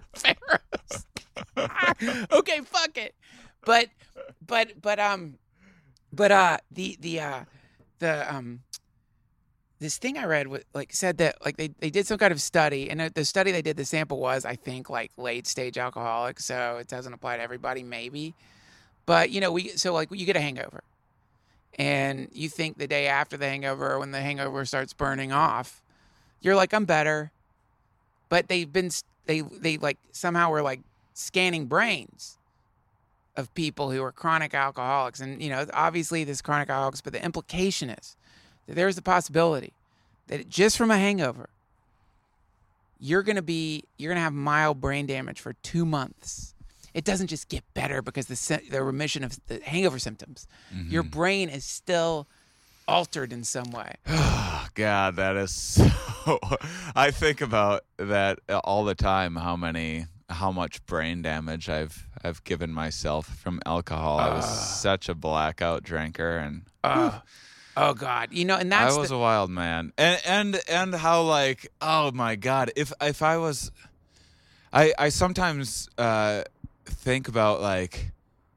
pharaohs. Okay, fuck it. But but but um but uh the the uh the um this thing I read was, like said that like they, they did some kind of study, and the study they did, the sample was, I think, like late stage alcoholics, so it doesn't apply to everybody maybe. But you know, we so like you get a hangover. And you think the day after the hangover, when the hangover starts burning off, you're like, I'm better. But they've been, they, they like somehow were like scanning brains of people who are chronic alcoholics. And, you know, obviously this chronic alcoholics, but the implication is that there's the possibility that just from a hangover, you're going to be, you're going to have mild brain damage for two months. It doesn't just get better because the the remission of the hangover symptoms. Mm-hmm. Your brain is still altered in some way. Oh, God, that is so... I think about that all the time, how many, how much brain damage I've I've given myself from alcohol. Uh, I was such a blackout drinker, and... Uh, oh, God. You know, and that's... I was the- a wild man. And, and, and how, like, oh, my God, if, if I was... I, I sometimes... Uh, think about like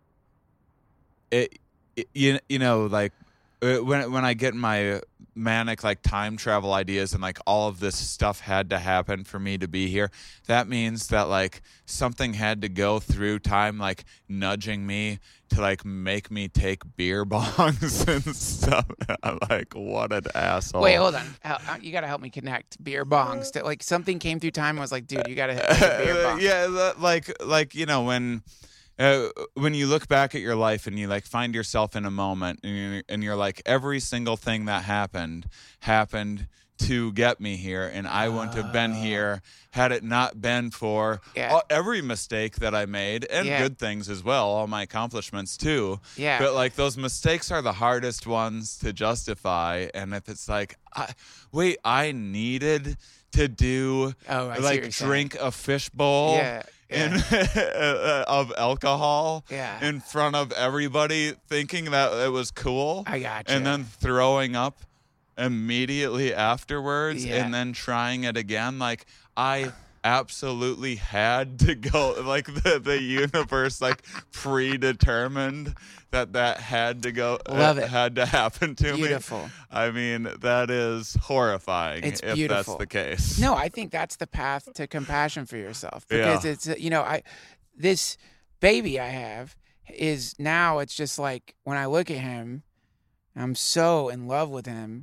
it, it you, you know like uh, when when I get my manic like time travel ideas and like all of this stuff had to happen for me to be here, that means that like something had to go through time like nudging me to like make me take beer bongs and stuff. I'm like, what an asshole. Wait, hold on. Hel- You got to help me connect beer bongs to like something came through time and was like, dude, you got to take a beer bong. Yeah, that- like like you know when uh, when you look back at your life and you like find yourself in a moment and you're, and you're like, every single thing that happened happened to get me here, and I wouldn't have been here had it not been for Yeah. all, every mistake that I made, and Yeah. good things as well, all my accomplishments too. Yeah. But like those mistakes are the hardest ones to justify, and if it's like, I, wait, I needed to do Oh, I see what like you're saying. drink a fishbowl Yeah, in yeah. of alcohol Yeah. in front of everybody, thinking that it was cool, I gotcha. and then throwing up immediately afterwards, Yeah. and then trying it again. Like I absolutely had to go, like the, the universe like predetermined that that had to go, Love uh, it. had to happen to Beautiful. me. I mean, that is horrifying It's if beautiful. that's the case. No, I think that's the path to compassion for yourself, because Yeah. it's, uh, you know, I, this baby I have is now, it's just like when I look at him, I'm so in love with him.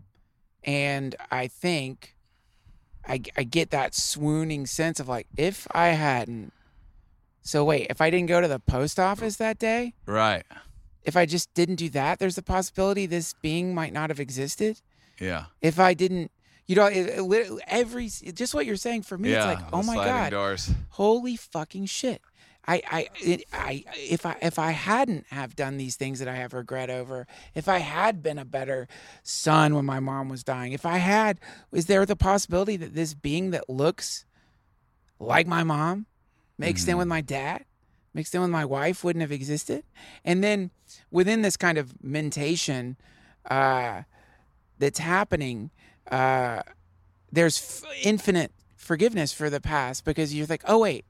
And I think I, I get that swooning sense of like, if I hadn't, so wait, if I didn't go to the post office that day, Right. if I just didn't do that, there's a possibility this being might not have existed. Yeah. If I didn't, you know, it, it, lit- every, just what you're saying for me, yeah. it's like, the oh my sliding God, doors. holy fucking shit. I, I, it, I, if I, if I hadn't have done these things that I have regret over, if I had been a better son when my mom was dying, if I had, is there the possibility that this being that looks like my mom, mixed in with my dad, mixed in with my wife, wouldn't have existed? And then within this kind of mentation, uh, that's happening, uh, there's f- infinite forgiveness for the past, because you're like, oh wait,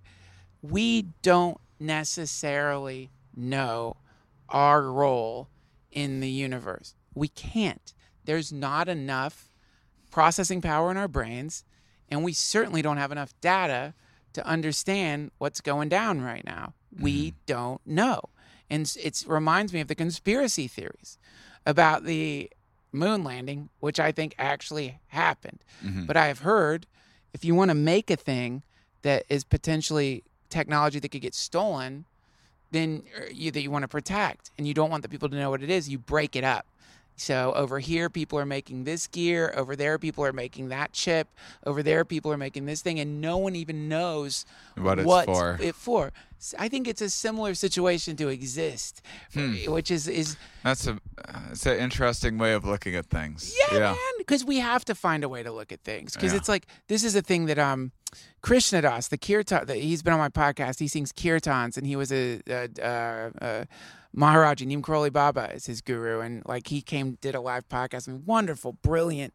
we don't necessarily know our role in the universe. We can't. There's not enough processing power in our brains, and we certainly don't have enough data to understand what's going down right now. Mm-hmm. We don't know. And it reminds me of the conspiracy theories about the moon landing, which I think actually happened. Mm-hmm. But I have heard if you want to make a thing that is potentially technology that could get stolen, then you, that you want to protect, and you don't want the people to know what it is, you break it up. So over here, people are making this gear. Over there, people are making that chip. Over there, people are making this thing, and no one even knows what it's what's for. it for. I think it's a similar situation to exist, Hmm. which is is That's a it's an interesting way of looking at things. yeah, Yeah. man. Because we have to find a way to look at things. Because Yeah. it's like, this is a thing that um, Krishnadas, the kirtan, that he's been on my podcast. He sings kirtans, and he was a, a, a, a Maharaji. Neem Karoli Baba is his guru, and like he came, did a live podcast. I mean, wonderful, brilliant,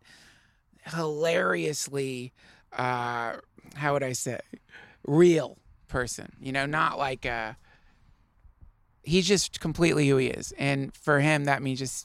hilariously, uh, how would I say, real person. You know, not like a. He's just completely who he is, and for him, that means just.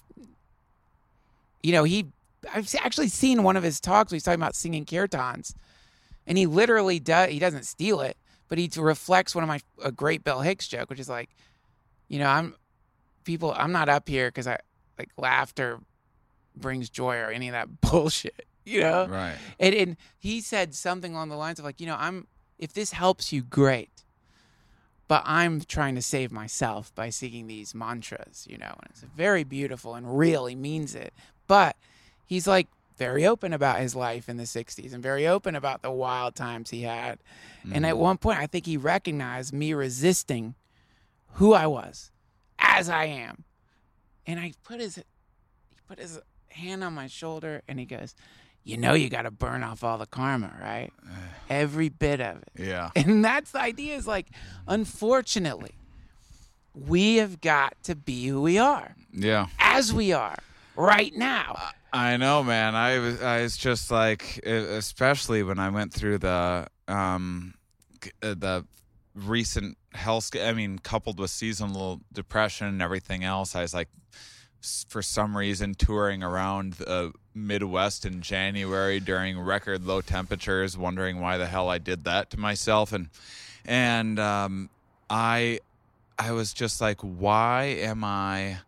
You know, he. I've actually seen one of his talks where he's talking about singing kirtans, and he literally does. He doesn't steal it, but he reflects one of my a great Bill Hicks joke, which is like, you know, I'm people. I'm not up here because I like laughter brings joy or any of that bullshit. You know, Right. And, and he said something along the lines of like, you know, I'm if this helps you, great. But I'm trying to save myself by singing these mantras, you know, and it's very beautiful and real. He means it. But he's like very open about his life in the sixties and very open about the wild times he had. Mm-hmm. And at one point, I think he recognized me resisting who I was as I am. And I put his, he put his hand on my shoulder and he goes, you know, you got to burn off all the karma, right? Every bit of it. Yeah. And that's the idea is like, unfortunately, we have got to be who we are. Yeah. As we are right now. I know, man. I was, I was just like, especially when I went through the, um, the recent health, I mean, coupled with seasonal depression and everything else, I was like, for some reason, touring around the Midwest in January during record low temperatures, wondering why the hell I did that to myself. And, and, um, I, I was just like, why am I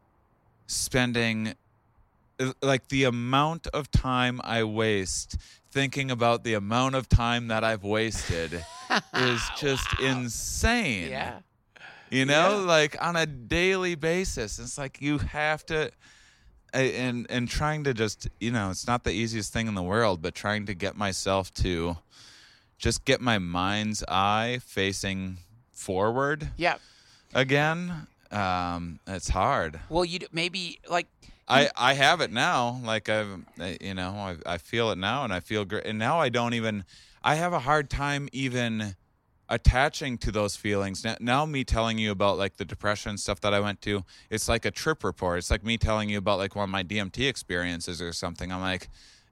spending like the amount of time I waste thinking about the amount of time that I've wasted is just wow. insane. Yeah. You know, yeah. like on a daily basis. It's like you have to and and trying to just, you know, it's not the easiest thing in the world, but trying to get myself to just get my mind's eye facing forward. Yeah. Again. Um, it's hard. Well, you maybe like I, I have it now. Like I, you know, I, I feel it now, and I feel great. And now I don't even. I have a hard time even attaching to those feelings. Now, now me telling you about like the depression stuff that I went to, it's like a trip report. It's like me telling you about like one of my D M T experiences or something. I'm like,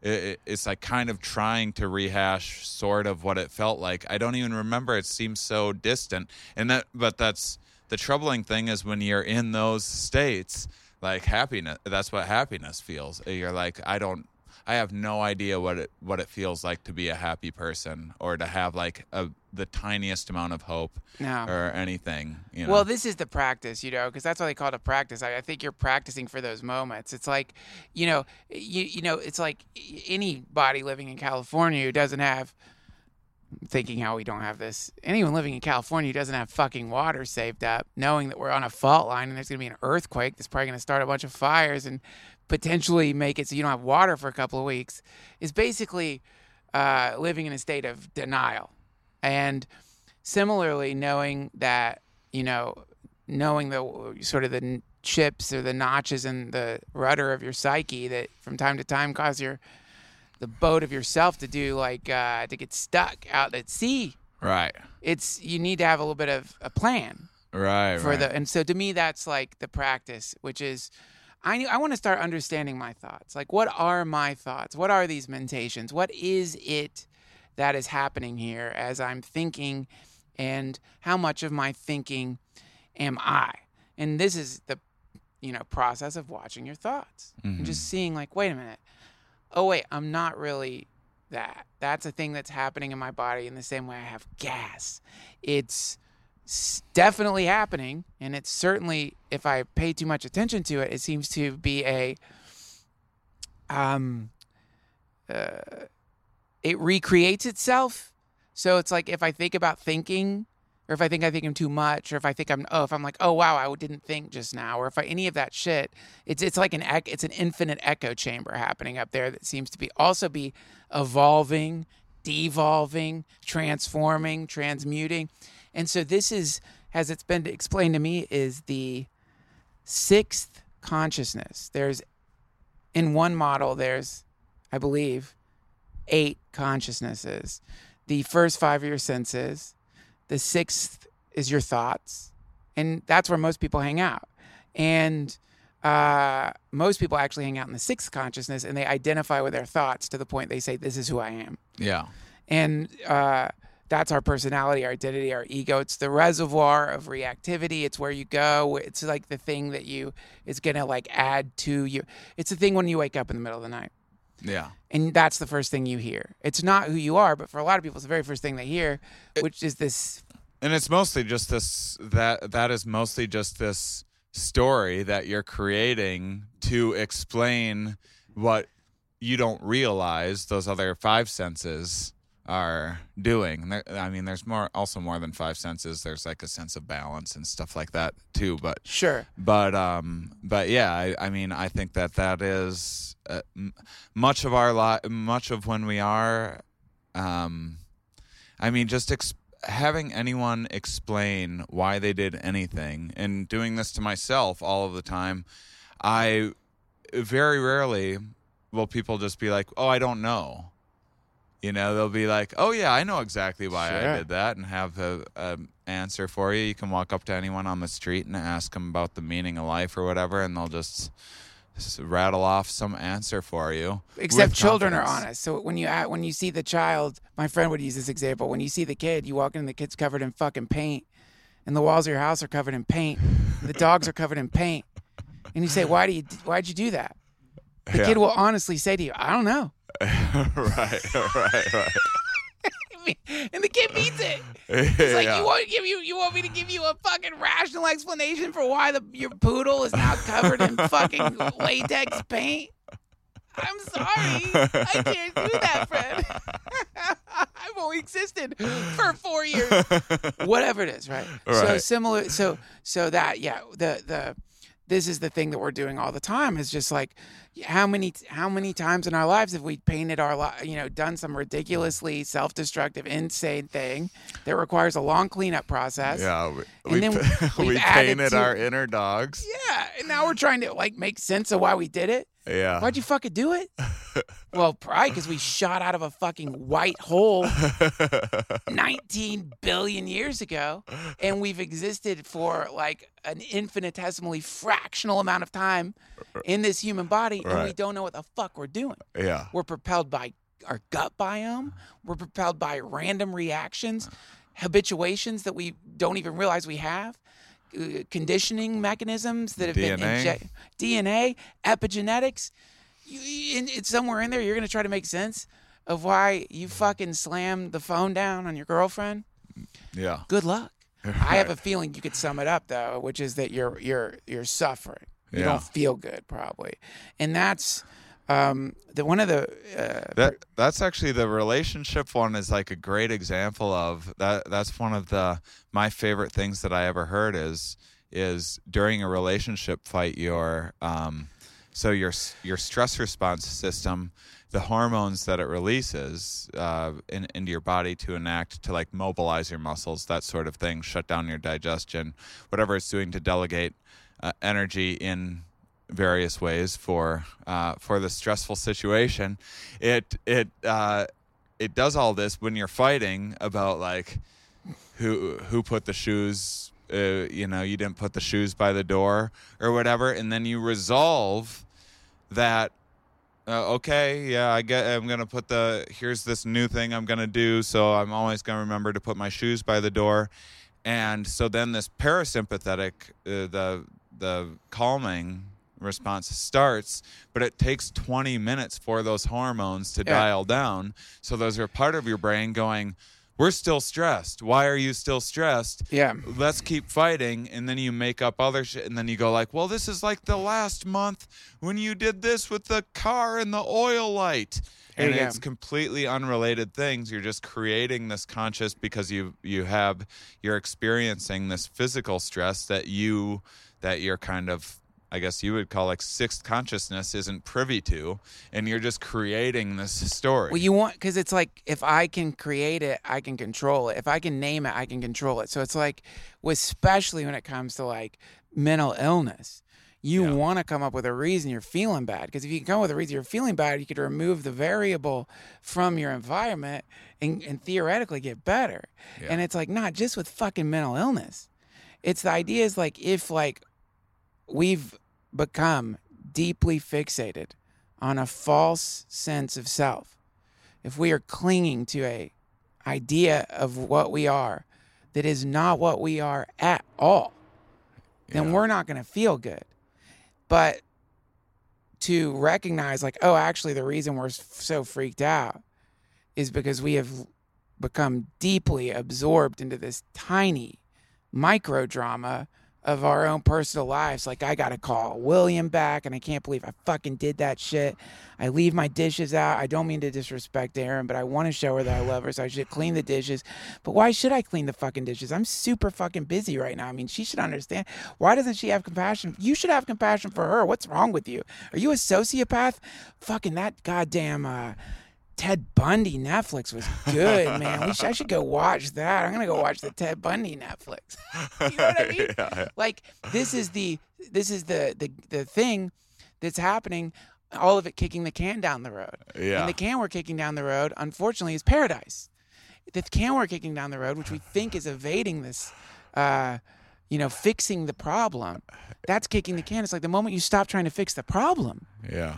it, it's like kind of trying to rehash sort of what it felt like. I don't even remember. It seems so distant. And that, but that's the troubling thing is when you're in those states, like happiness, that's what happiness feels. You're like, I don't, I have no idea what it what it feels like to be a happy person or to have like a the tiniest amount of hope No. or anything. You know? Well, this is the practice, you know, because that's why they call it a practice. I, I think you're practicing for those moments. It's like, you know, you you know, it's like anybody living in California who doesn't have. I'm thinking how we don't have this. Anyone living in California who doesn't have fucking water saved up, knowing that we're on a fault line and there's going to be an earthquake that's probably going to start a bunch of fires and potentially make it so you don't have water for a couple of weeks, is basically uh, living in a state of denial. And similarly, knowing that, you know, knowing the sort of the chips or the notches in the rudder of your psyche that from time to time cause your the boat of yourself to do like uh, to get stuck out at sea. Right. It's you need to have a little bit of a plan. Right. For right. the and so to me that's like the practice, which is I I want to start understanding my thoughts. Like what are my thoughts? What are these mentations? What is it that is happening here as I'm thinking, and how much of my thinking am I? And this is the you know process of watching your thoughts Mm-hmm. and just seeing like, wait a minute. Oh, wait, I'm not really that. That's a thing that's happening in my body in the same way I have gas. It's definitely happening, and it's certainly, if I pay too much attention to it, it seems to be a, um, uh, it recreates itself. So it's like if I think about thinking, or if I think I think I'm too much, or if I think I'm, oh, if I'm like, oh, wow, I didn't think just now, or if I, any of that shit, it's it's like an, it's an infinite echo chamber happening up there that seems to be also be evolving, devolving, transforming, transmuting. And so this is, as it's been explained to me, is the sixth consciousness. There's, in one model, there's, I believe, eight consciousnesses. The first five are your senses. The sixth is your thoughts. And that's where most people hang out. And uh, most people actually hang out in the sixth consciousness, and they identify with their thoughts to the point they say, this is who I am. Yeah. And uh, that's our personality, our identity, our ego. It's the reservoir of reactivity. It's where you go. It's like the thing that you is going to like add to you. It's the thing when you wake up in the middle of the night. Yeah. And that's the first thing you hear. It's not who you are, but for a lot of people, it's the very first thing they hear, which is this. And it's mostly just this, that that is mostly just this story that you're creating to explain what you don't realize those other five senses are doing. There, I mean, there's more, also more than five senses. There's like a sense of balance and stuff like that too. But Sure. But um, but yeah, I, I mean, I think that that is uh, m- much of our li- much of when we are, um, I mean, just ex- having anyone explain why they did anything, and doing this to myself all of the time. I very rarely will people just be like, "Oh, I don't know." You know, they'll be like, "Oh yeah, I know exactly why Sure. I did that," and have a, a answer for you. You can walk up to anyone on the street and ask them about the meaning of life or whatever, and they'll just, just rattle off some answer for you. Except with children are confidence. honest. So when you at- when you see the child, my friend would use this example. When you see the kid, you walk in, and the kid's covered in fucking paint, and the walls of your house are covered in paint. And the dogs are covered in paint, and you say, "Why do you? Why'd you do that?" The Yeah. kid will honestly say to you, "I don't know." right, right, right. And the kid means it. It's like, Yeah. you want to give you you want me to give you a fucking rational explanation for why the your poodle is now covered in fucking latex paint? I'm sorry. I can't do that, Fred. I've only existed for four years. Whatever it is, right? So Right. similar so so that yeah, the the this is the thing that we're doing all the time, is just like how many how many times in our lives have we painted our li- you know done some ridiculously self-destructive, insane thing that requires a long cleanup process. Yeah, we, And we, then we we've added painted to- our inner dogs. Yeah, and now we're trying to like make sense of why we did it. Yeah. Why'd you fucking do it? Well, probably because we shot out of a fucking white hole. nineteen billion years ago, and we've existed for like an infinitesimally fractional amount of time in this human body, and Right. we don't know what the fuck we're doing. Yeah. We're propelled by our gut biome. We're propelled by random reactions, habituations that we don't even realize we have, uh, conditioning mechanisms that have D N A. been injected, D N A, epigenetics. You, in, it's somewhere in there. You're going to try to make sense of why you fucking slammed the phone down on your girlfriend. Yeah. Good luck. I have a feeling you could sum it up though, which is that you're you're you're suffering. You Yeah. don't feel good probably, and that's um, the one of the uh, That that's actually the relationship one is like a great example of that. That's one of the my favorite things that I ever heard is is during a relationship fight, your um, so your your stress response system, the hormones that it releases uh, in, into your body to enact to like mobilize your muscles, that sort of thing, shut down your digestion, whatever it's doing to delegate uh, energy in various ways for uh, for the stressful situation. It it uh, it does all this when you're fighting about like who who put the shoes. Uh, you know, you didn't put the shoes by the door or whatever, and then you resolve that. Uh, okay, yeah, I get. I'm gonna put the. Here's this new thing I'm gonna do, so I'm always gonna remember to put my shoes by the door, and so then this parasympathetic, uh, the the calming response starts, but it takes twenty minutes for those hormones to Yeah. dial down. So those are part of your brain going, we're still stressed. Why are you still stressed? yeah. Let's keep fighting. And then you make up other shit. And then you go like, well, this is like the last month when you did this with the car and the oil light. There And you go. it's completely unrelated things. You're just creating this conscious because you you have you're experiencing this physical stress that you that you're kind of, I guess you would call like sixth consciousness isn't privy to, and you're just creating this story. Well, you want, because it's like if I can create it, I can control it. If I can name it, I can control it. So it's like, especially when it comes to like mental illness, you Yeah. want to come up with a reason you're feeling bad. Because if you can come up with a reason you're feeling bad, you could remove the variable from your environment and, and theoretically get better. Yeah. And it's like not just with fucking mental illness. It's the idea is like if like we've become deeply fixated on a false sense of self, if we are clinging to a idea of what we are that is not what we are at all, then Yeah. we're not going to feel good. But to recognize like, oh, actually the reason we're s- so freaked out is because we have become deeply absorbed into this tiny micro drama of our own personal lives. Like, I got to call William back, and I can't believe I fucking did that shit. I leave my dishes out. I don't mean to disrespect Erin, but I want to show her that I love her, so I should clean the dishes. But why should I clean the fucking dishes? I'm super fucking busy right now. I mean, she should understand. Why doesn't she have compassion? You should have compassion for her. What's wrong with you? Are you a sociopath? Fucking that goddamn... uh Ted Bundy Netflix was good, man. We should, I should go watch that. I'm gonna go watch the Ted Bundy Netflix. You know what I mean? Yeah, yeah. Like this is the this is the the the thing that's happening. All of it kicking the can down the road. Yeah. And the can we're kicking down the road, unfortunately, is paradise. The can we're kicking down the road, which we think is evading this, uh, you know, fixing the problem. That's kicking the can. It's like the moment you stop trying to fix the problem. Yeah.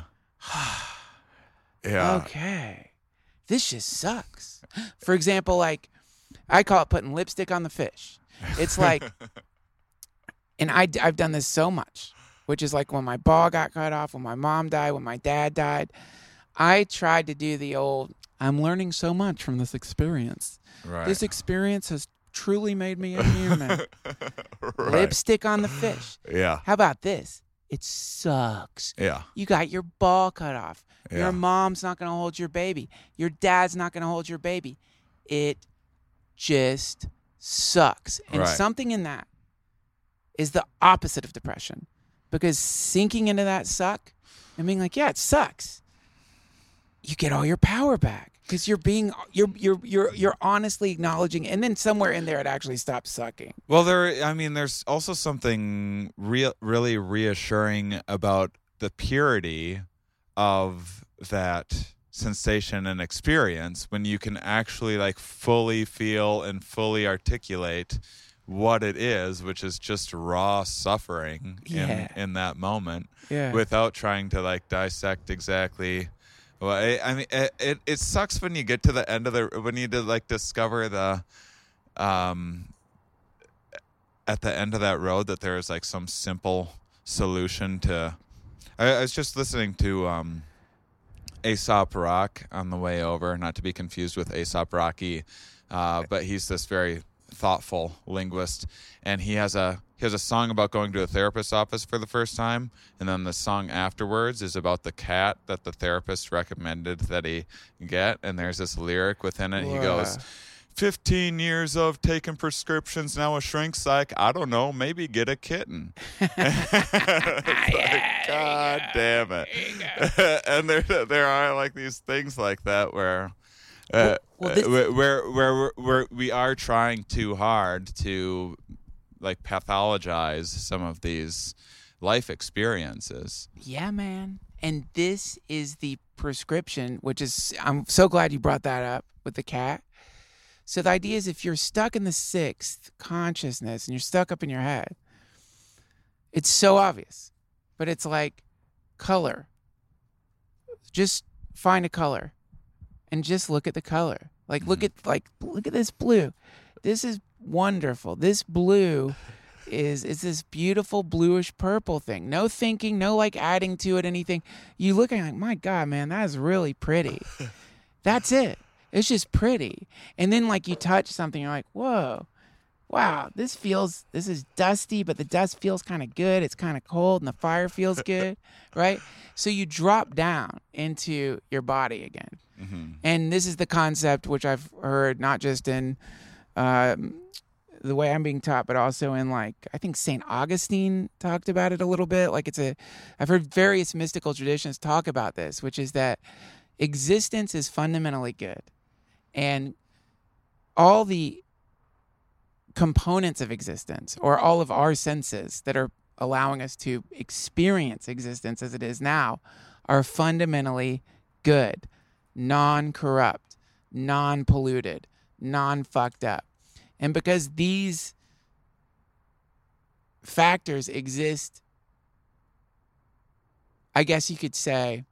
Yeah. Okay. This just sucks. For example, like, I call it putting lipstick on the fish. It's like, and I, I've done this so much, which is like when my ball got cut off, when my mom died, when my dad died. I tried to do the old, I'm learning so much from this experience. Right. This experience has truly made me a human. Right. Lipstick on the fish. Yeah. How about this? It sucks. Yeah. You got your ball cut off. Yeah. Your mom's not going to hold your baby. Your dad's not going to hold your baby. It just sucks. And Right. something in that is the opposite of depression. Because sinking into that suck and being like, yeah, it sucks, you get all your power back. Because you're being you're you're you're you're honestly acknowledging, and then somewhere in there it actually stops sucking. Well, there. I mean, there's also something real, really reassuring about the purity of that sensation and experience when you can actually like fully feel and fully articulate what it is, which is just raw suffering Yeah. in in that moment, Yeah. without trying to like dissect exactly. Well, I, I mean, it, it it sucks when you get to the end of the when you did like discover the, um, at the end of that road that there is like some simple solution to. I, I was just listening to um, Aesop Rock on the way over, not to be confused with Aesop Rocky, uh, but he's this very thoughtful linguist, and he has a he has a song about going to a therapist's office for the first time, and then the song afterwards is about the cat that the therapist recommended that he get, and there's this lyric within it. He goes, fifteen years of taking prescriptions, now a shrink's like, I don't know, maybe get a kitten. It's like, God damn it. And there there are like these things like that where Uh, Well, well, this- where, where where where we are trying too hard to like pathologize some of these life experiences. Yeah, man. And this is the prescription, which is, I'm so glad you brought that up with the cat. So the idea is if you're stuck in the sixth consciousness and you're stuck up in your head, it's so obvious, but it's like color. Just find a color and just look at the color. Like, look at, like, look at this blue. This is wonderful. This blue is is this beautiful bluish purple thing. No thinking, no like adding to it anything. You look at it like, my God, man, that is really pretty. That's it. It's just pretty. And then like you touch something, you're like, whoa, wow, this feels, this is dusty, but the dust feels kind of good. It's kind of cold and the fire feels good, right? So you drop down into your body again. Mm-hmm. And this is the concept which I've heard not just in um, the way I'm being taught, but also in like, I think Saint Augustine talked about it a little bit. Like it's a, I've heard various mystical traditions talk about this, which is that existence is fundamentally good. And all the components of existence, or all of our senses that are allowing us to experience existence as it is now, are fundamentally good, non-corrupt, non-polluted, non-fucked up. And because these factors exist, I guess you could say,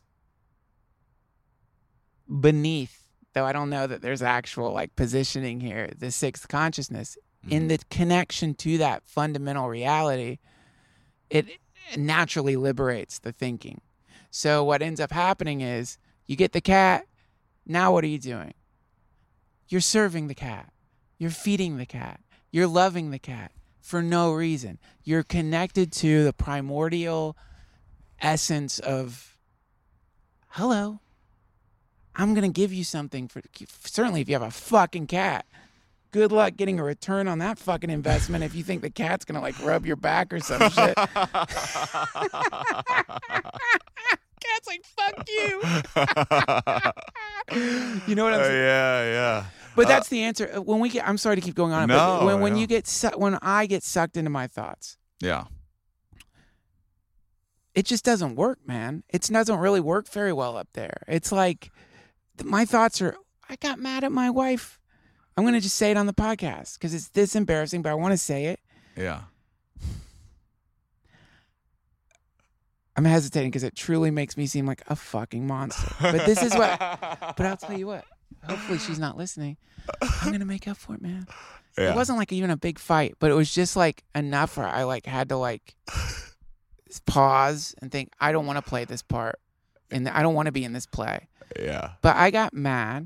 beneath, though I don't know that there's actual like positioning here, the sixth consciousness, mm-hmm. in the connection to that fundamental reality, it naturally liberates the thinking. So what ends up happening is you get the cat. Now what are you doing? You're serving the cat. You're feeding the cat. You're loving the cat for no reason. You're connected to the primordial essence of, hello, I'm going to give you something for, certainly if you have a fucking cat. Good luck getting a return on that fucking investment if you think the cat's going to like rub your back or some shit. Cat's like, fuck you. You know what I'm Uh, saying? yeah, yeah. But Uh, that's the answer. When we get, I'm sorry to keep going on. No, but when, when no. you get, su- when I get sucked into my thoughts, Yeah. it just doesn't work, man. It doesn't really work very well up there. It's like, my thoughts are, I got mad at my wife. I'm going to just say it on the podcast because it's this embarrassing, but I want to say it. Yeah. I'm hesitating because it truly makes me seem like a fucking monster. But this is what, but I'll tell you what, hopefully she's not listening. I'm going to make up for it, man. Yeah. It wasn't like even a big fight, but it was just like enough where I like had to like pause and think, I don't want to play this part and I don't want to be in this play. Yeah. But I got mad.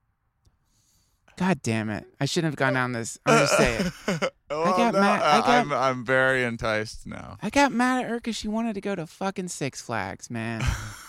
God damn it. I shouldn't have gone down this. I'm going to say it. Well, got no, mad- I got- I'm, I'm very enticed now. I got mad at her because she wanted to go to fucking Six Flags, man.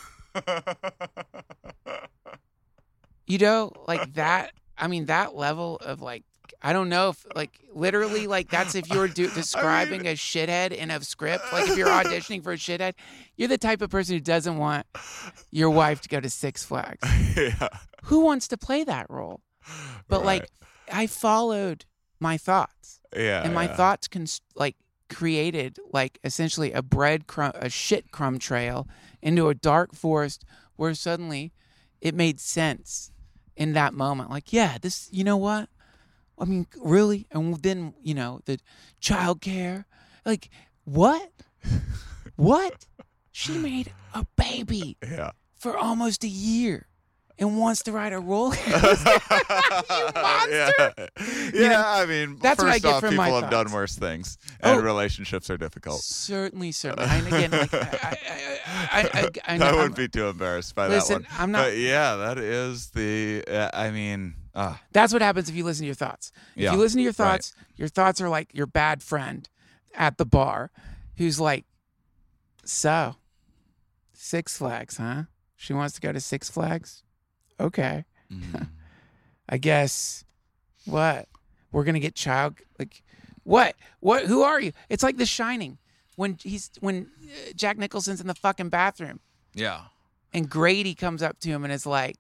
You know, like that. I mean, that level of like, I don't know if like literally like that's if you're do- describing a shithead in a script. Like if you're auditioning for a shithead, you're the type of person who doesn't want your wife to go to Six Flags. Yeah. Who wants to play that role? But Right. like I followed my thoughts. Yeah. And my yeah. thoughts cons- like created like essentially a bread crumb, a shit crumb trail into a dark forest where suddenly it made sense in that moment. Like, yeah, this, you know what? I mean, really? And then, you know, the childcare. Like, what? What? She made a baby Yeah. for almost a year and wants to ride a roller coaster. You monster. Yeah, yeah know, I mean, that's first what I get off, from people my have thoughts. done worse things, and Oh. relationships are difficult. Certainly, certainly. And again, like, I, I, I, I, I, know, I I'm- wouldn't be too embarrassed by Listen, that one. I'm not- But yeah, that is the. Uh, I mean, uh, That's what happens if you listen to your thoughts. If Yeah, you listen to your right. thoughts, your thoughts are like your bad friend at the bar who's like, so, Six Flags, huh? She wants to go to Six Flags? Okay. mm, I guess, what? We're going to get child, like, what? What? Who are you? It's like The Shining when he's, when uh, Jack Nicholson's in the fucking bathroom yeah. and Grady comes up to him and is like,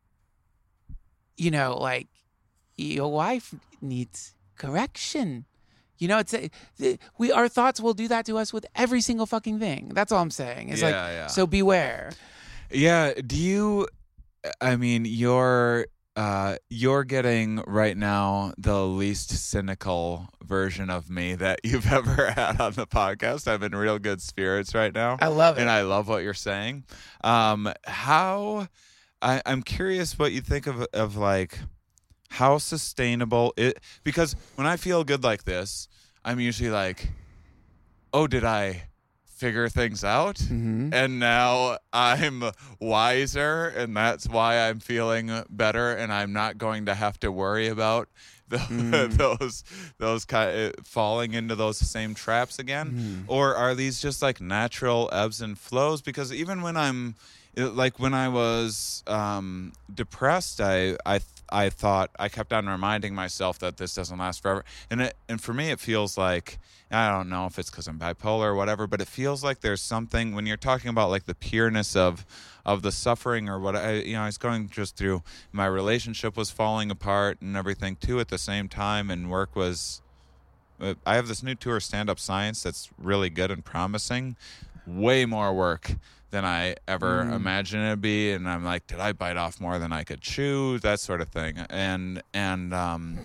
you know, like, your wife needs correction. You know, it's a, we our thoughts will do that to us with every single fucking thing. That's all I'm saying. It's Yeah, like, yeah. so beware. Yeah. Do you? I mean, you're uh, you're getting right now the least cynical version of me that you've ever had on the podcast. I'm in real good spirits right now. I love it. And I love what you're saying. Um, how? I, I'm curious what you think of of like how sustainable it, because when I feel good like this, I'm usually like, oh, did I figure things out? Mhm. And now I'm wiser, and that's why I'm feeling better, and I'm not going to have to worry about the, Mm. those those kind falling into those same traps again. Mm. Or are these just like natural ebbs and flows? Because even when I'm like when I was um, depressed, I I I thought I kept on reminding myself that this doesn't last forever, and it and for me it feels like, I don't know if it's because I'm bipolar or whatever, but it feels like there's something when you're talking about like the pureness of of the suffering or what I you know I was going just through, my relationship was falling apart and everything too at the same time, and work was. I have this new tour, Stand Up Science, that's really good and promising. Way more work than I ever Mm. imagined it'd be, and I'm like, did I bite off more than I could chew? That sort of thing, and and um,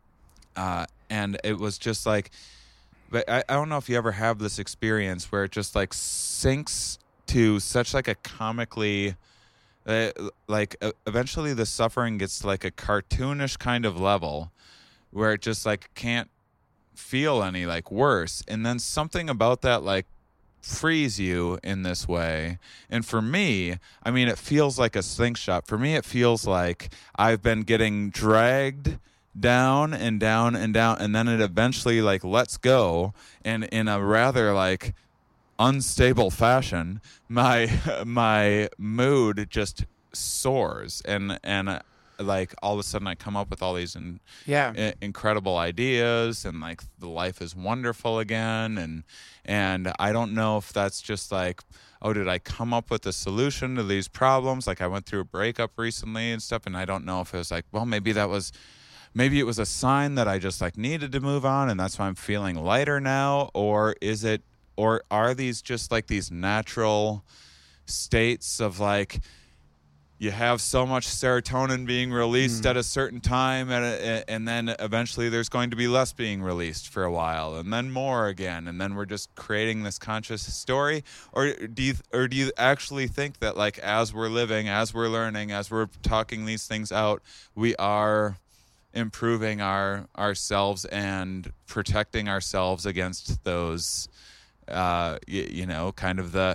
uh, and it was just like, but I, I don't know if you ever have this experience where it just like sinks to such like a comically, uh, like uh, eventually the suffering gets to like a cartoonish kind of level, where it just like can't feel any like worse, and then something about that like frees you in this way. And for me, I mean, it feels like a slingshot. For me, it feels like I've been getting dragged down and down and down, and then it eventually like lets go, and in a rather like unstable fashion, my my mood just soars, and and uh, like all of a sudden I come up with all these in, Yeah. i- incredible ideas, and like the life is wonderful again, and and I don't know if that's just like, oh, did I come up with a solution to these problems? Like I went through a breakup recently and stuff, and I don't know if it was like, well, maybe that was maybe it was a sign that I just like needed to move on, and that's why I'm feeling lighter now, or is it, or are these just like these natural states of like, you have so much serotonin being released Mm. at a certain time, and, and then eventually there's going to be less being released for a while, and then more again, and then we're just creating this conscious story? Or do you, or do you actually think that like as we're living, as we're learning, as we're talking these things out, we are improving our ourselves and protecting ourselves against those, uh, you, you know, kind of the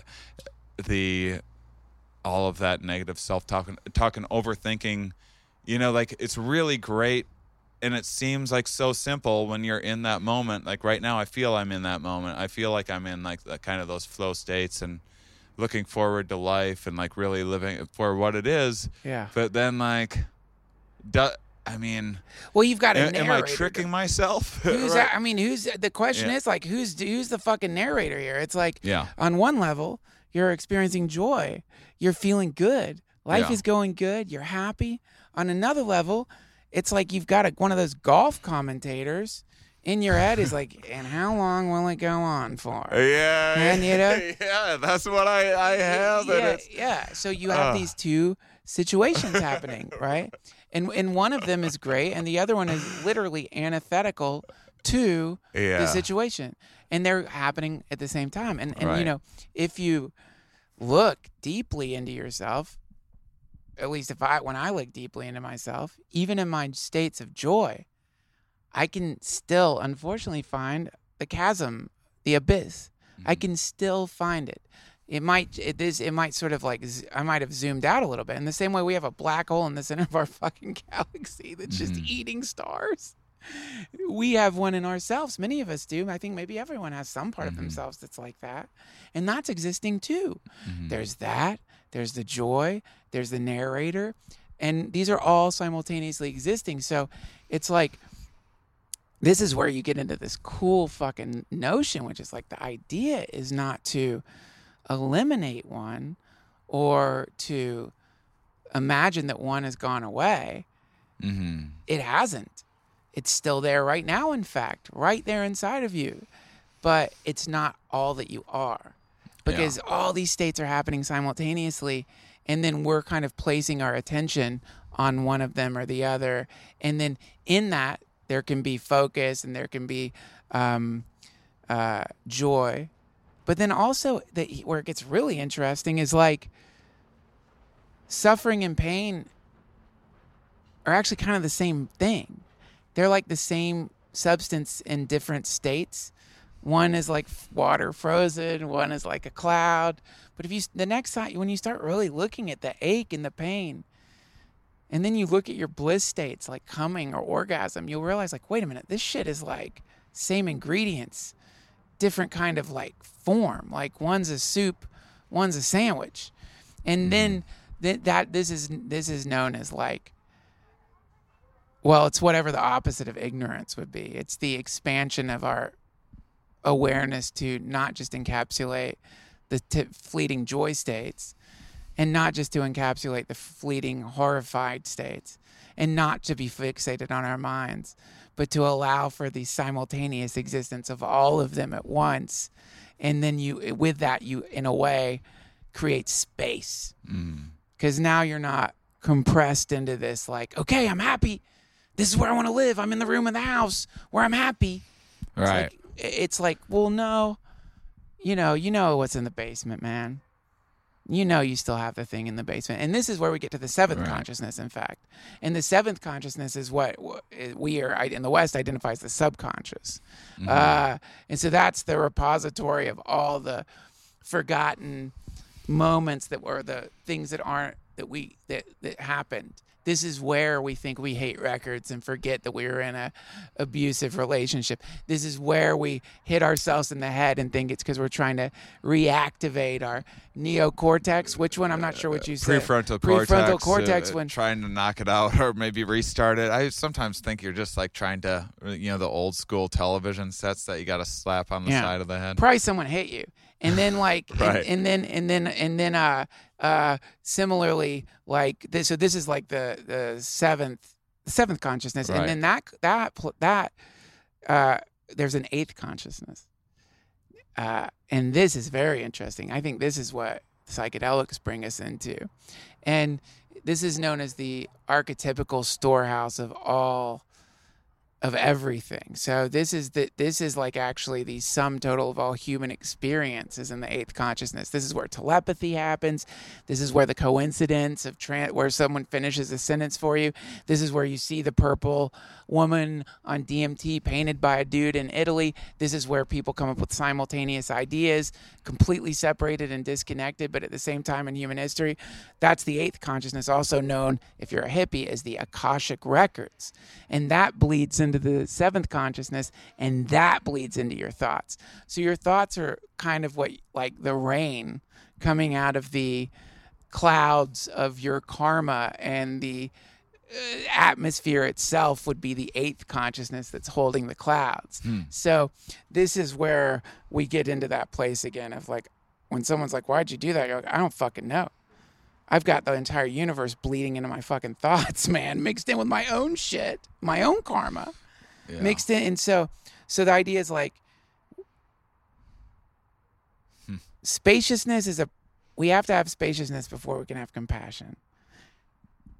the all of that negative self-talk and talk and overthinking, you know, like it's really great, and it seems like so simple when you're in that moment. Like right now I feel I'm in that moment. I feel like I'm in like the kind of those flow states and looking forward to life and like really living for what it is. Yeah. But then like, do, I mean, Well, you've got a am, am I narrator. tricking myself? Who's Right. that? I mean, who's the question Yeah. is like, who's who's the fucking narrator here? It's like, Yeah. on one level, you're experiencing joy, you're feeling good, life Yeah. is going good, you're happy. On another level, it's like you've got a, one of those golf commentators in your head is like, and how long will it go on for? Yeah, And, you know- yeah, that's what I, I have. and yeah, it's, yeah. So you have Ugh. these two situations happening, right? And and one of them is great, and the other one is literally antithetical to Yeah. the situation, and they're happening at the same time. And and Right. you know, if you look deeply into yourself, at least if I when I look deeply into myself, even in my states of joy, I can still unfortunately find the chasm, the abyss. I can still find it. It might it is it might sort of like z- I might have zoomed out a little bit in the same way we have a black hole in the center of our fucking galaxy that's just eating stars. We have one in ourselves. Many of us do. I think maybe everyone has some part of themselves that's like that, and that's existing too. There's that. There's the joy. There's the narrator, and these are all simultaneously existing. So it's like this is where you get into this cool fucking notion, which is like the idea is not to eliminate one or to imagine that one has gone away. Mm-hmm. It hasn't. It's still there right now, in fact, right there inside of you. But it's not all that you are, because Yeah. all these states are happening simultaneously, and then we're kind of placing our attention on one of them or the other. And then in that, there can be focus and there can be um, uh, joy. But then also, the, where it gets really interesting is like suffering and pain are actually kind of the same thing. They're like the same substance in different states. One is like water frozen, one is like a cloud. But if you, the next time, when you start really looking at the ache and the pain, and then you look at your bliss states like coming or orgasm, you'll realize like, wait a minute, this shit is like same ingredients, different kind of like form. Like one's a soup, one's a sandwich. And then th- that this is this is known as like, well, it's whatever the opposite of ignorance would be. It's the expansion of our awareness to not just encapsulate the t- fleeting joy states, and not just to encapsulate the fleeting horrified states, and not to be fixated on our minds, but to allow for the simultaneous existence of all of them at once. And then you, with that, you, in a way, create space. Because now you're not compressed into this like, okay, I'm happy. This is where I want to live. I'm in the room of the house where I'm happy. It's Right. like, it's like, well, no, you know, you know what's in the basement, man. You know you still have the thing in the basement. And this is where we get to the seventh Right. consciousness, in fact. And the seventh consciousness is what we are, in the West, identify as the subconscious. Mm-hmm. Uh, and so that's the repository of all the forgotten moments that were the things that aren't, that we, that, that happened. This is where we think we hate records and forget that we were in a abusive relationship. This is where we hit ourselves in the head and think it's because we're trying to reactivate our neocortex. Which one? I'm not sure what you said. Prefrontal cortex. Prefrontal cortex. uh, when trying to knock it out or maybe restart it. I sometimes think you're just like trying to, you know, the old school television sets that you got to slap on the Yeah. side of the head. probably someone hit you, and then like, and- Right. and, then and then and then uh uh similarly like this. So this is like the the seventh the seventh consciousness, Right. and then that that pl- that uh there's an eighth consciousness, uh, and this is very interesting. I think this is what psychedelics bring us into, and this is known as the archetypical storehouse of all. Of everything. So this is the this is like actually the sum total of all human experiences in the eighth consciousness. This is where telepathy happens. This is where the coincidence of tran where someone finishes a sentence for you. This is where you see the purple woman on D M T painted by a dude in Italy. This is where people come up with simultaneous ideas, completely separated and disconnected, but at the same time in human history. That's the eighth consciousness, also known, if you're a hippie, as the Akashic Records. And that bleeds into the seventh consciousness, and that bleeds into your thoughts. So your thoughts are kind of what, like the rain coming out of the clouds of your karma, and the uh, atmosphere itself would be the eighth consciousness that's holding the clouds. So this is where we get into that place again of like, when someone's like, why'd you do that? You're like, I don't fucking know. I've got the entire universe bleeding into my fucking thoughts, man, mixed in with my own shit, my own karma, Yeah. mixed in. And so, so the idea is like, spaciousness is a, we have to have spaciousness before we can have compassion.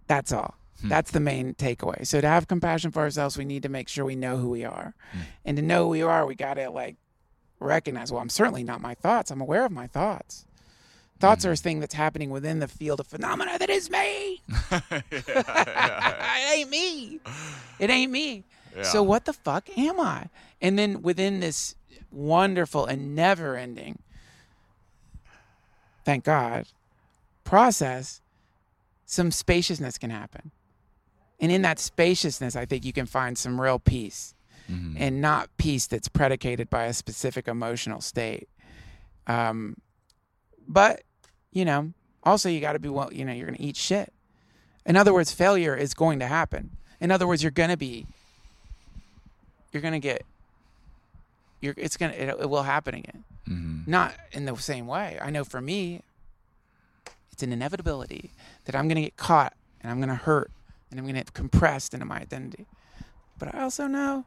That's all. Hmm. That's the main takeaway. So to have compassion for ourselves, we need to make sure we know who we are. Hmm. And to know who we are, we got to like recognize, well, I'm certainly not my thoughts. I'm aware of my thoughts. Thoughts mm. are a thing that's happening within the field of phenomena that is me. yeah, yeah. It ain't me. It ain't me. Yeah. So what the fuck am I? And then within this wonderful and never-ending, thank God, process, some spaciousness can happen. And in that spaciousness, I think you can find some real peace. Mm-hmm. And not peace that's predicated by a specific emotional state. Um, but, you know, also you got to be, well, you know, you're going to eat shit. In other words, failure is going to happen. In other words, you're going to be, you're going to get, you're, it's going to, it, it will happen again. Mm-hmm. Not in the same way. I know for me, it's an inevitability that I'm going to get caught and I'm going to hurt and I'm going to get compressed into my identity. But I also know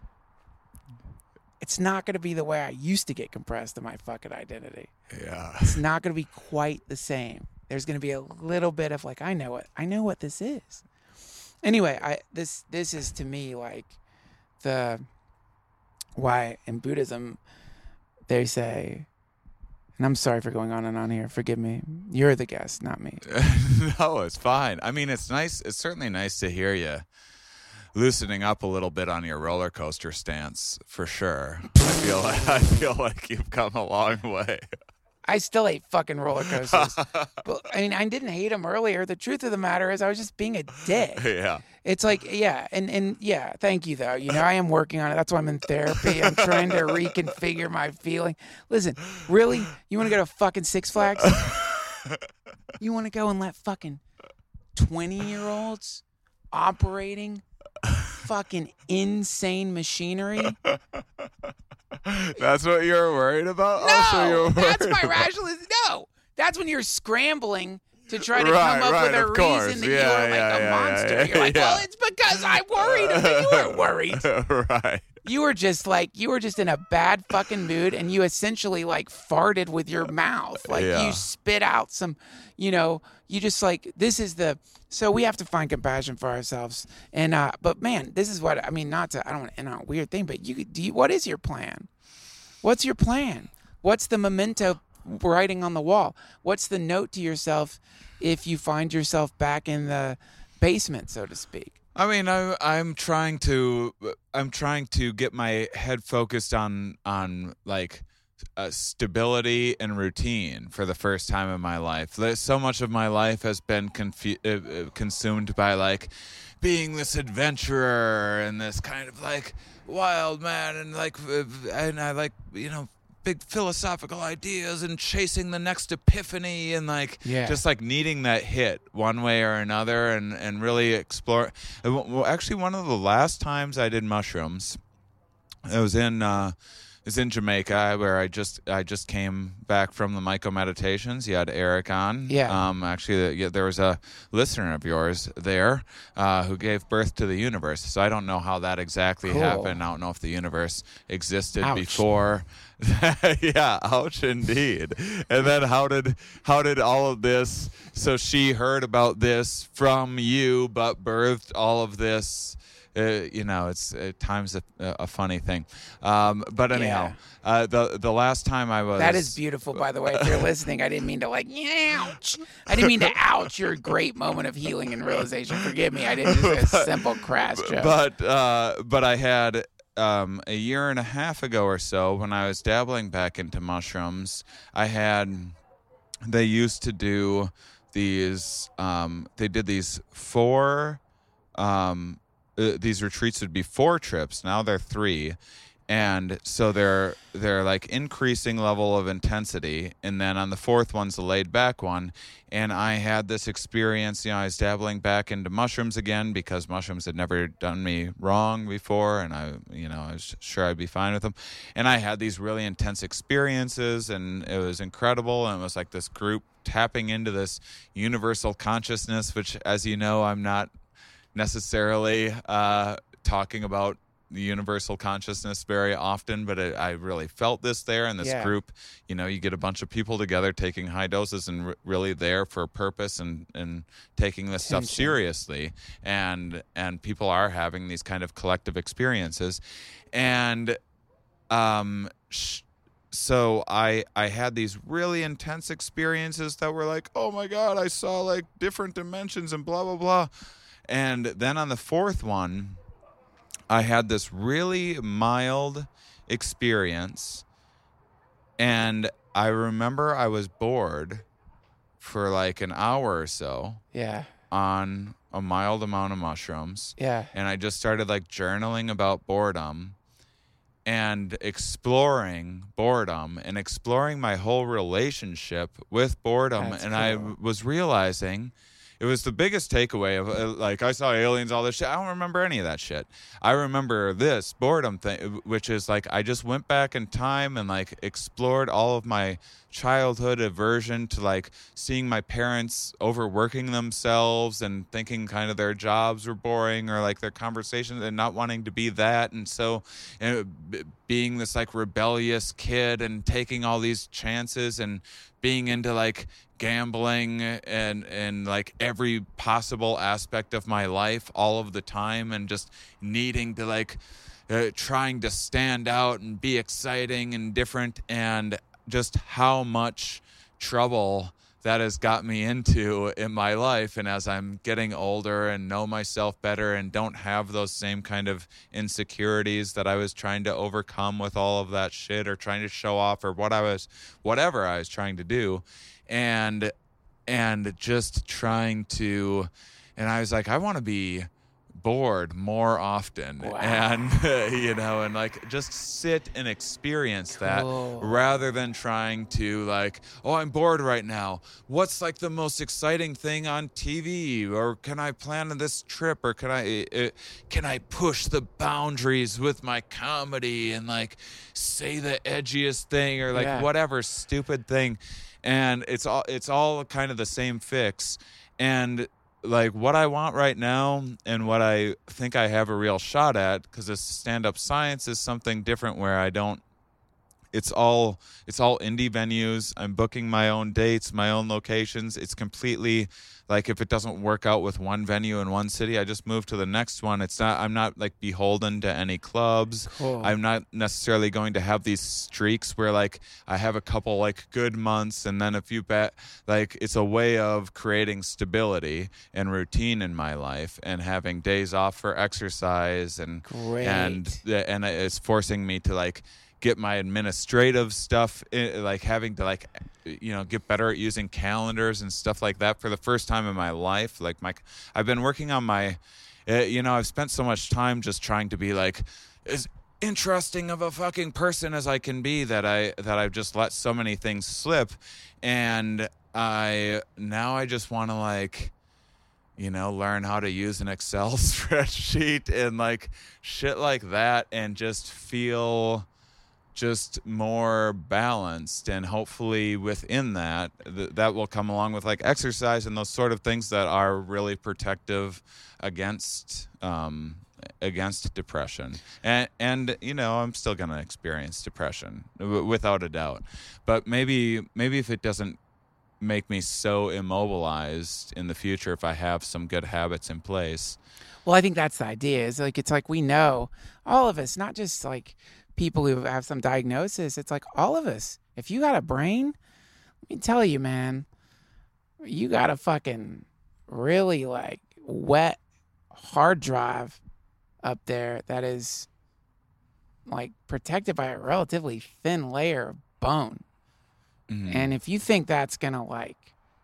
it's not going to be the way I used to get compressed in my fucking identity. Yeah. It's not going to be quite the same. There's going to be a little bit of like, I know what, I know what this is. Anyway, I, this, this is to me like the, why in Buddhism, they say, and I'm sorry for going on and on here. Forgive me. You're the guest, not me. No, it's fine. I mean, it's nice. It's certainly nice to hear you loosening up a little bit on your roller coaster stance, for sure. I feel like, I feel like you've come a long way. I still hate fucking roller coasters. But, I mean, I didn't hate them earlier. The truth of the matter is I was just being a dick. Yeah. It's like, yeah, and, and yeah, thank you, though. You know, I am working on it. That's why I'm in therapy. I'm trying to reconfigure my feeling. Listen, really? You want to go to fucking Six Flags? You want to go and let fucking twenty-year-olds operating fucking insane machinery? That's what you're worried about? No, oh, so you're that's my about... rationalization. No, that's when you're scrambling to try to right, come up right, with a reason course. that yeah, you are like yeah, a yeah, monster. Yeah, you're like, yeah. well, it's because I'm worried. But you weren't worried. Right. You were just like, you were just in a bad fucking mood, and you essentially like farted with your mouth. Like yeah. you spit out some, you know, you just like, this is the, so we have to find compassion for ourselves. And, uh, but man, this is what, I mean, not to, I don't want to end on a weird thing, but you, do you, what is your plan? What's your plan? What's the memento writing on the wall? What's the note to yourself if you find yourself back in the basement, so to speak? I mean, I, I'm trying to, I'm trying to get my head focused on, on like uh, stability and routine for the first time in my life. So much of my life has been confu- uh, consumed by like being this adventurer and this kind of like wild man and like, uh, and I like, you know, big philosophical ideas and chasing the next epiphany and like yeah. just like needing that hit one way or another and, and really explore. Well, actually, one of the last times I did mushrooms, it was in uh, it was in Jamaica where I just I just came back from the Myco Meditations. You had Eric on. Yeah. Um. Actually, yeah, there was a listener of yours there uh, who gave birth to the universe. So I don't know how that exactly cool. happened. I don't know if the universe existed Ouch. before. Yeah, ouch indeed. And then how did how did all of this? So she heard about this from you, but birthed all of this. Uh, you know, it's at times a, a funny thing. Um, but anyhow, yeah. uh, the the last time I was that is beautiful. By the way, if you're listening, I didn't mean to like ouch. I didn't mean to ouch your great moment of healing and realization. Forgive me. I didn't just a simple crash joke. But uh, but I had. Um, a year and a half ago or so, when I was dabbling back into mushrooms, I had, they used to do these, um, they did these four, um, uh, these retreats would be four trips. Now they're three. And so they're they're like increasing level of intensity, and then on the fourth one's the laid back one. And I had this experience, you know, I was dabbling back into mushrooms again because mushrooms had never done me wrong before, and I, you know, I was sure I'd be fine with them. And I had these really intense experiences, and it was incredible. And it was like this group tapping into this universal consciousness, which, as you know, I'm not necessarily uh, talking about the universal consciousness very often, but it, I really felt this there in this Yeah. group. You know, you get a bunch of people together taking high doses and r- really there for a purpose and, and taking this stuff Tension. seriously. And and people are having these kind of collective experiences. And um, sh- so I I had these really intense experiences that were like, oh my God, I saw like different dimensions and blah, blah, blah. And then on the fourth one, I had this really mild experience, and I remember I was bored for like an hour or so Yeah. on a mild amount of mushrooms, Yeah. and I just started like journaling about boredom and exploring boredom and exploring my whole relationship with boredom. That's and I cool. was realizing it was the biggest takeaway of uh, like, I saw aliens, all this shit. I don't remember any of that shit. I remember this boredom thing, which is like, I just went back in time and like explored all of my childhood aversion to like seeing my parents overworking themselves and thinking kind of their jobs were boring or like their conversations and not wanting to be that. And so uh, b- being this like rebellious kid and taking all these chances and being into like gambling and and like every possible aspect of my life all of the time, and just needing to like uh, trying to stand out and be exciting and different, and just how much trouble that has got me into in my life. And as I'm getting older and know myself better and don't have those same kind of insecurities that I was trying to overcome with all of that shit or trying to show off or what I was, whatever I was trying to do. And, and just trying to, and I was like, I want to be bored more often. Wow. And you know, and like just sit and experience that Cool. rather than trying to like, oh, I'm bored right now, what's like the most exciting thing on T V, or can I plan this trip, or can I uh, can I push the boundaries with my comedy and like say the edgiest thing or like Yeah. whatever stupid thing. And it's all it's all kind of the same fix. And like what I want right now and what I think I have a real shot at, because this stand-up science is something different where I don't, it's all it's all indie venues. I'm booking my own dates, my own locations. It's completely like, if it doesn't work out with one venue in one city, I just move to the next one. It's not, I'm not like beholden to any clubs. Cool. I'm not necessarily going to have these streaks where like I have a couple like good months and then a few bad. Like, it's a way of creating stability and routine in my life and having days off for exercise and Great. and and it's forcing me to like get my administrative stuff, like having to like, you know, get better at using calendars and stuff like that for the first time in my life. Like my, I've been working on my, uh, you know, I've spent so much time just trying to be like as interesting of a fucking person as I can be that I, that I've just let so many things slip. And I, now I just want to like, you know, learn how to use an Excel spreadsheet and like shit like that, and just feel just more balanced. And hopefully within that, th- that will come along with like exercise and those sort of things that are really protective against um, against depression. And, and you know, I'm still going to experience depression w- without a doubt. But maybe maybe if it doesn't make me so immobilized in the future, if I have some good habits in place. Well, I think that's the idea. Is like, it's like we know, all of us, not just like people who have some diagnosis. It's like all of us. If you got a brain, let me tell you, man, you got a fucking really like wet hard drive up there that is like protected by a relatively thin layer of bone. Mm. And if you think that's gonna like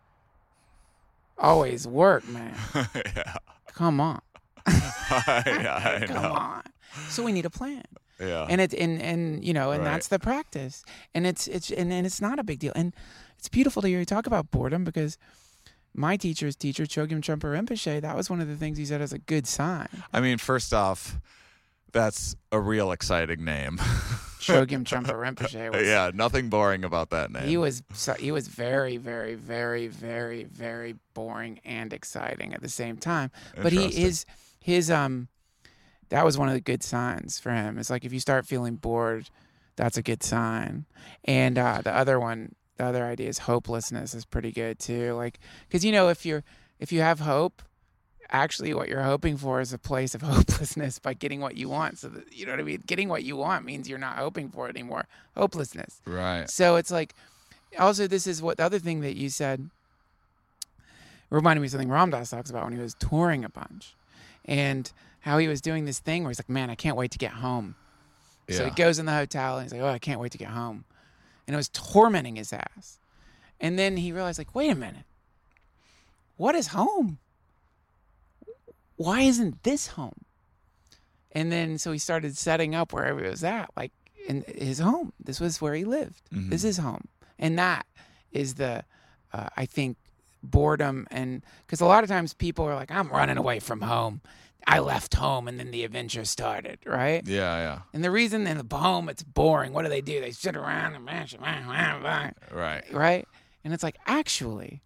always work, man, yeah. come on. I, I Come know. on. So we need a plan. Yeah. And it and and you know, and Right. that's the practice. And it's it's and, and it's not a big deal. And it's beautiful to hear you talk about boredom, because my teacher's teacher, Chogyam Trungpa Rinpoche, that was one of the things he said as a good sign. I mean, first off, that's a real exciting name. Chogyam Trungpa Rinpoche was Yeah, nothing boring about that name. he was so, he was very, very, very, very, very boring and exciting at the same time. But he Interesting. his his um that was one of the good signs for him. It's like if you start feeling bored, that's a good sign. And uh, the other one, the other idea is hopelessness is pretty good too. Like, because you know, if you're if you have hope, actually what you're hoping for is a place of hopelessness by getting what you want. So that, you know what I mean? Getting what you want means you're not hoping for it anymore. Hopelessness. Right. So it's like, also this is what the other thing that you said reminded me of something Ram Dass talks about when he was touring a bunch, and how he was doing this thing where he's like, man, I can't wait to get home. Yeah. So he goes in the hotel and he's like, oh, I can't wait to get home. And it was tormenting his ass. And then he realized, like, wait a minute. What is home? Why isn't this home? And then so he started setting up wherever he was at, like in his home. This was where he lived. Mm-hmm. This is home. And that is the, uh, I think, boredom. And because a lot of times people are like, I'm running away from home. I left home and then the adventure started, right? Yeah, yeah. And the reason in the home it's boring, what do they do? They sit around and mash, right, right. And it's like, actually,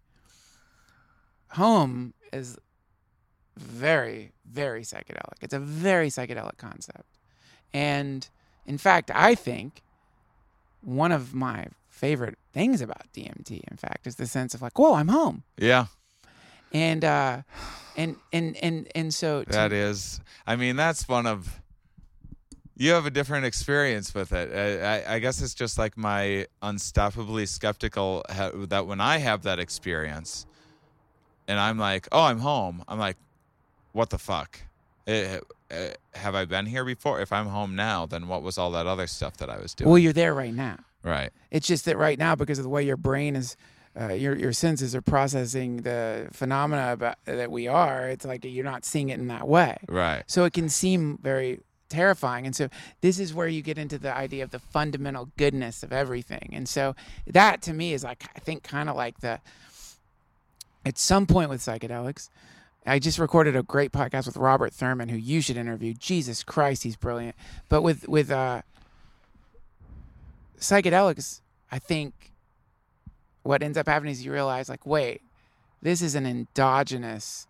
home is very, very psychedelic. It's a very psychedelic concept. And in fact, I think one of my favorite things about D M T, in fact, is the sense of like, whoa, I'm home. Yeah. And uh, and and and and so that to, is, I mean, that's one of. You have a different experience with it. I, I, I guess it's just like my unstoppably skeptical ha- that when I have that experience, and I'm like, oh, I'm home. I'm like, what the fuck? It, uh, have I been here before? If I'm home now, then what was all that other stuff that I was doing? Well, you're there right now. Right. It's just that right now, because of the way your brain is. Uh, your your senses are processing the phenomena about, that we are. It's like you're not seeing it in that way. Right. So it can seem very terrifying. And so this is where you get into the idea of the fundamental goodness of everything. And so that to me is like, I think kind of like the, at some point with psychedelics, I just recorded a great podcast with Robert Thurman, who you should interview. Jesus Christ, he's brilliant. But with, with uh, psychedelics, I think, what ends up happening is you realize, like, wait, this is an endogenous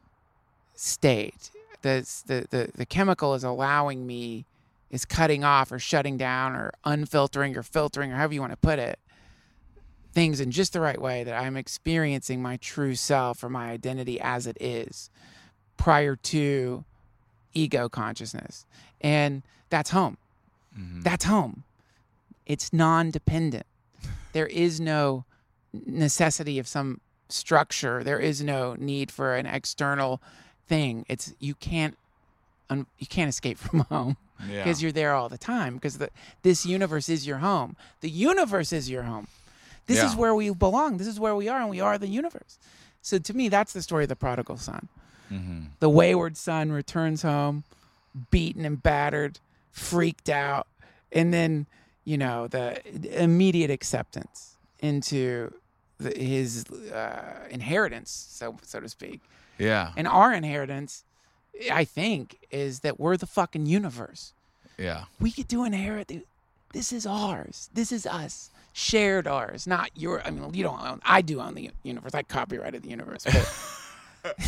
state. The, the, the, the chemical is allowing me, is cutting off or shutting down or unfiltering or filtering or however you want to put it, things in just the right way that I'm experiencing my true self or my identity as it is prior to ego consciousness. And that's home. Mm-hmm. That's home. It's non-dependent. There is no necessity of some structure. There is no need for an external thing. It's you can't un, you can't escape from home because yeah. you're there all the time, because the, this universe is your home. The universe is your home. This yeah. is where we belong. This is where we are, and we are the universe. So to me, that's the story of the prodigal son. Mm-hmm. The wayward son returns home, beaten and battered, freaked out, and then, you know, the immediate acceptance into the, his uh, inheritance, so so to speak. Yeah. And our inheritance, I think, is that we're the fucking universe. Yeah. We get to inherit. The, this is ours. This is us. Shared ours, not your. I mean, you don't own. I do own the universe. I copyrighted the universe. But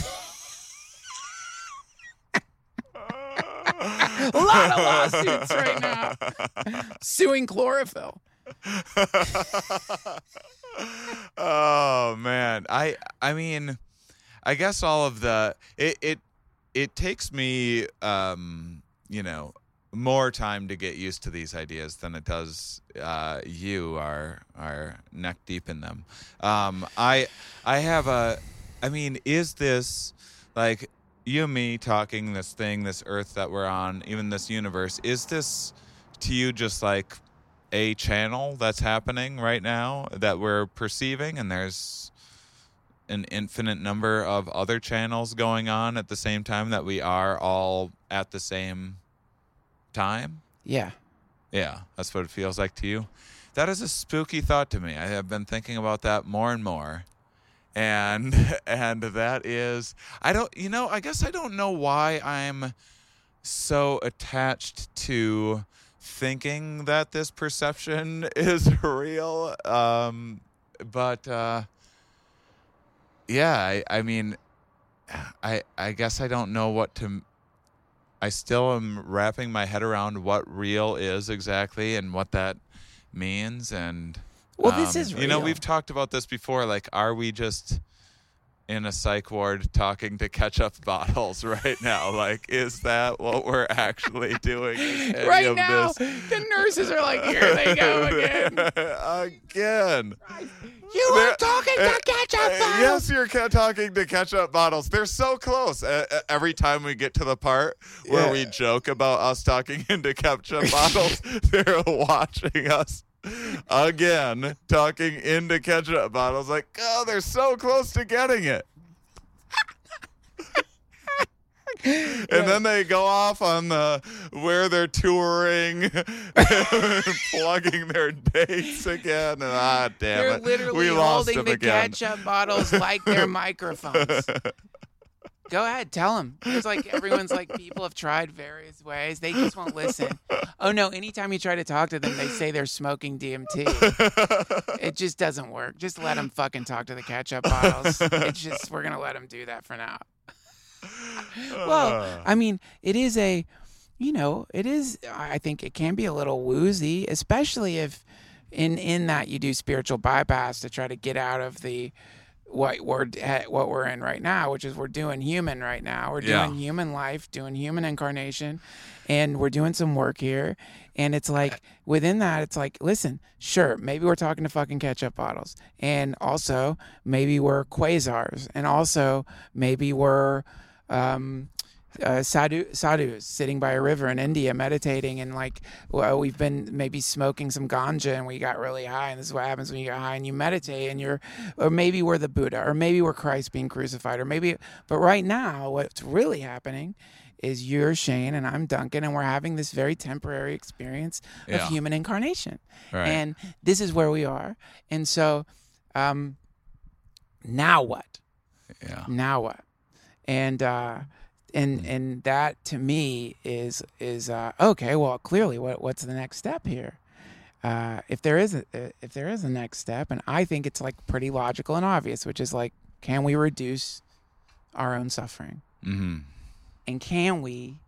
a lot of lawsuits right now suing chlorophyll. Oh man, I I mean, I guess all of the it it it takes me um you know more time to get used to these ideas than it does uh, you are are neck deep in them. Um, I I have a I mean, is this like you and me talking this thing, this earth that we're on, even this universe? Is this to you just like a channel that's happening right now that we're perceiving, and there's an infinite number of other channels going on at the same time that we are all at the same time? Yeah. Yeah, that's what it feels like to you. That is a spooky thought to me. I have been thinking about that more and more. And and that is, I don't, you know, I guess I don't know why I'm so attached to thinking that this perception is real. Um, but, uh, yeah, I, I mean, I I guess I don't know what to I still am wrapping my head around what real is exactly and what that means. And well, um, this is real. You know, we've talked about this before. Like, are we just in a psych ward talking to ketchup bottles right now? Like, is that what we're actually doing? Right of now, this? the nurses are like, here they go again. Again. You They're- are talking uh, to ketchup uh, bottles. Yes, you're ca- talking to ketchup bottles. They're so close. Uh, uh, every time we get to the part where Yeah. we joke about us talking into ketchup bottles, they're watching us again talking into ketchup bottles. Like, oh, they're so close to getting it. And then they go off on the where they're touring, plugging their dates again. And ah, damn They're it, literally we lost holding them the again. ketchup bottles like they're microphones. Go ahead, tell them. It's like everyone's like, people have tried various ways. They just won't listen. Oh, no, anytime you try to talk to them, they say they're smoking D M T. It just doesn't work. Just let them fucking talk to the ketchup bottles. It's just, we're going to let them do that for now. Well, I mean, it is a, you know, it is, I think it can be a little woozy, especially if in, in that you do spiritual bypass to try to get out of the, what we're, what we're in right now, which is we're doing human right now. We're Yeah. doing human life, doing human incarnation, and we're doing some work here. And it's like, within that, it's like, listen, sure, maybe we're talking to fucking ketchup bottles. And also, maybe we're quasars. And also, maybe we're, um, uh, sadhu, sadhus sitting by a river in India meditating, and like, well, we've been maybe smoking some ganja and we got really high, and this is what happens when you get high and you meditate, and you're, or maybe we're the Buddha, or maybe we're Christ being crucified, or maybe, but right now what's really happening is you're Shane and I'm Duncan, and we're having this very temporary experience of Yeah. human incarnation. Right. And this is where we are. And so, um, now what? Yeah. Now what? And uh, and and that to me is is uh, okay. Well, clearly, what what's the next step here? Uh, if there is a if there is a next step, and I think it's like pretty logical and obvious, which is like, can we reduce our own suffering? Mm-hmm. And can we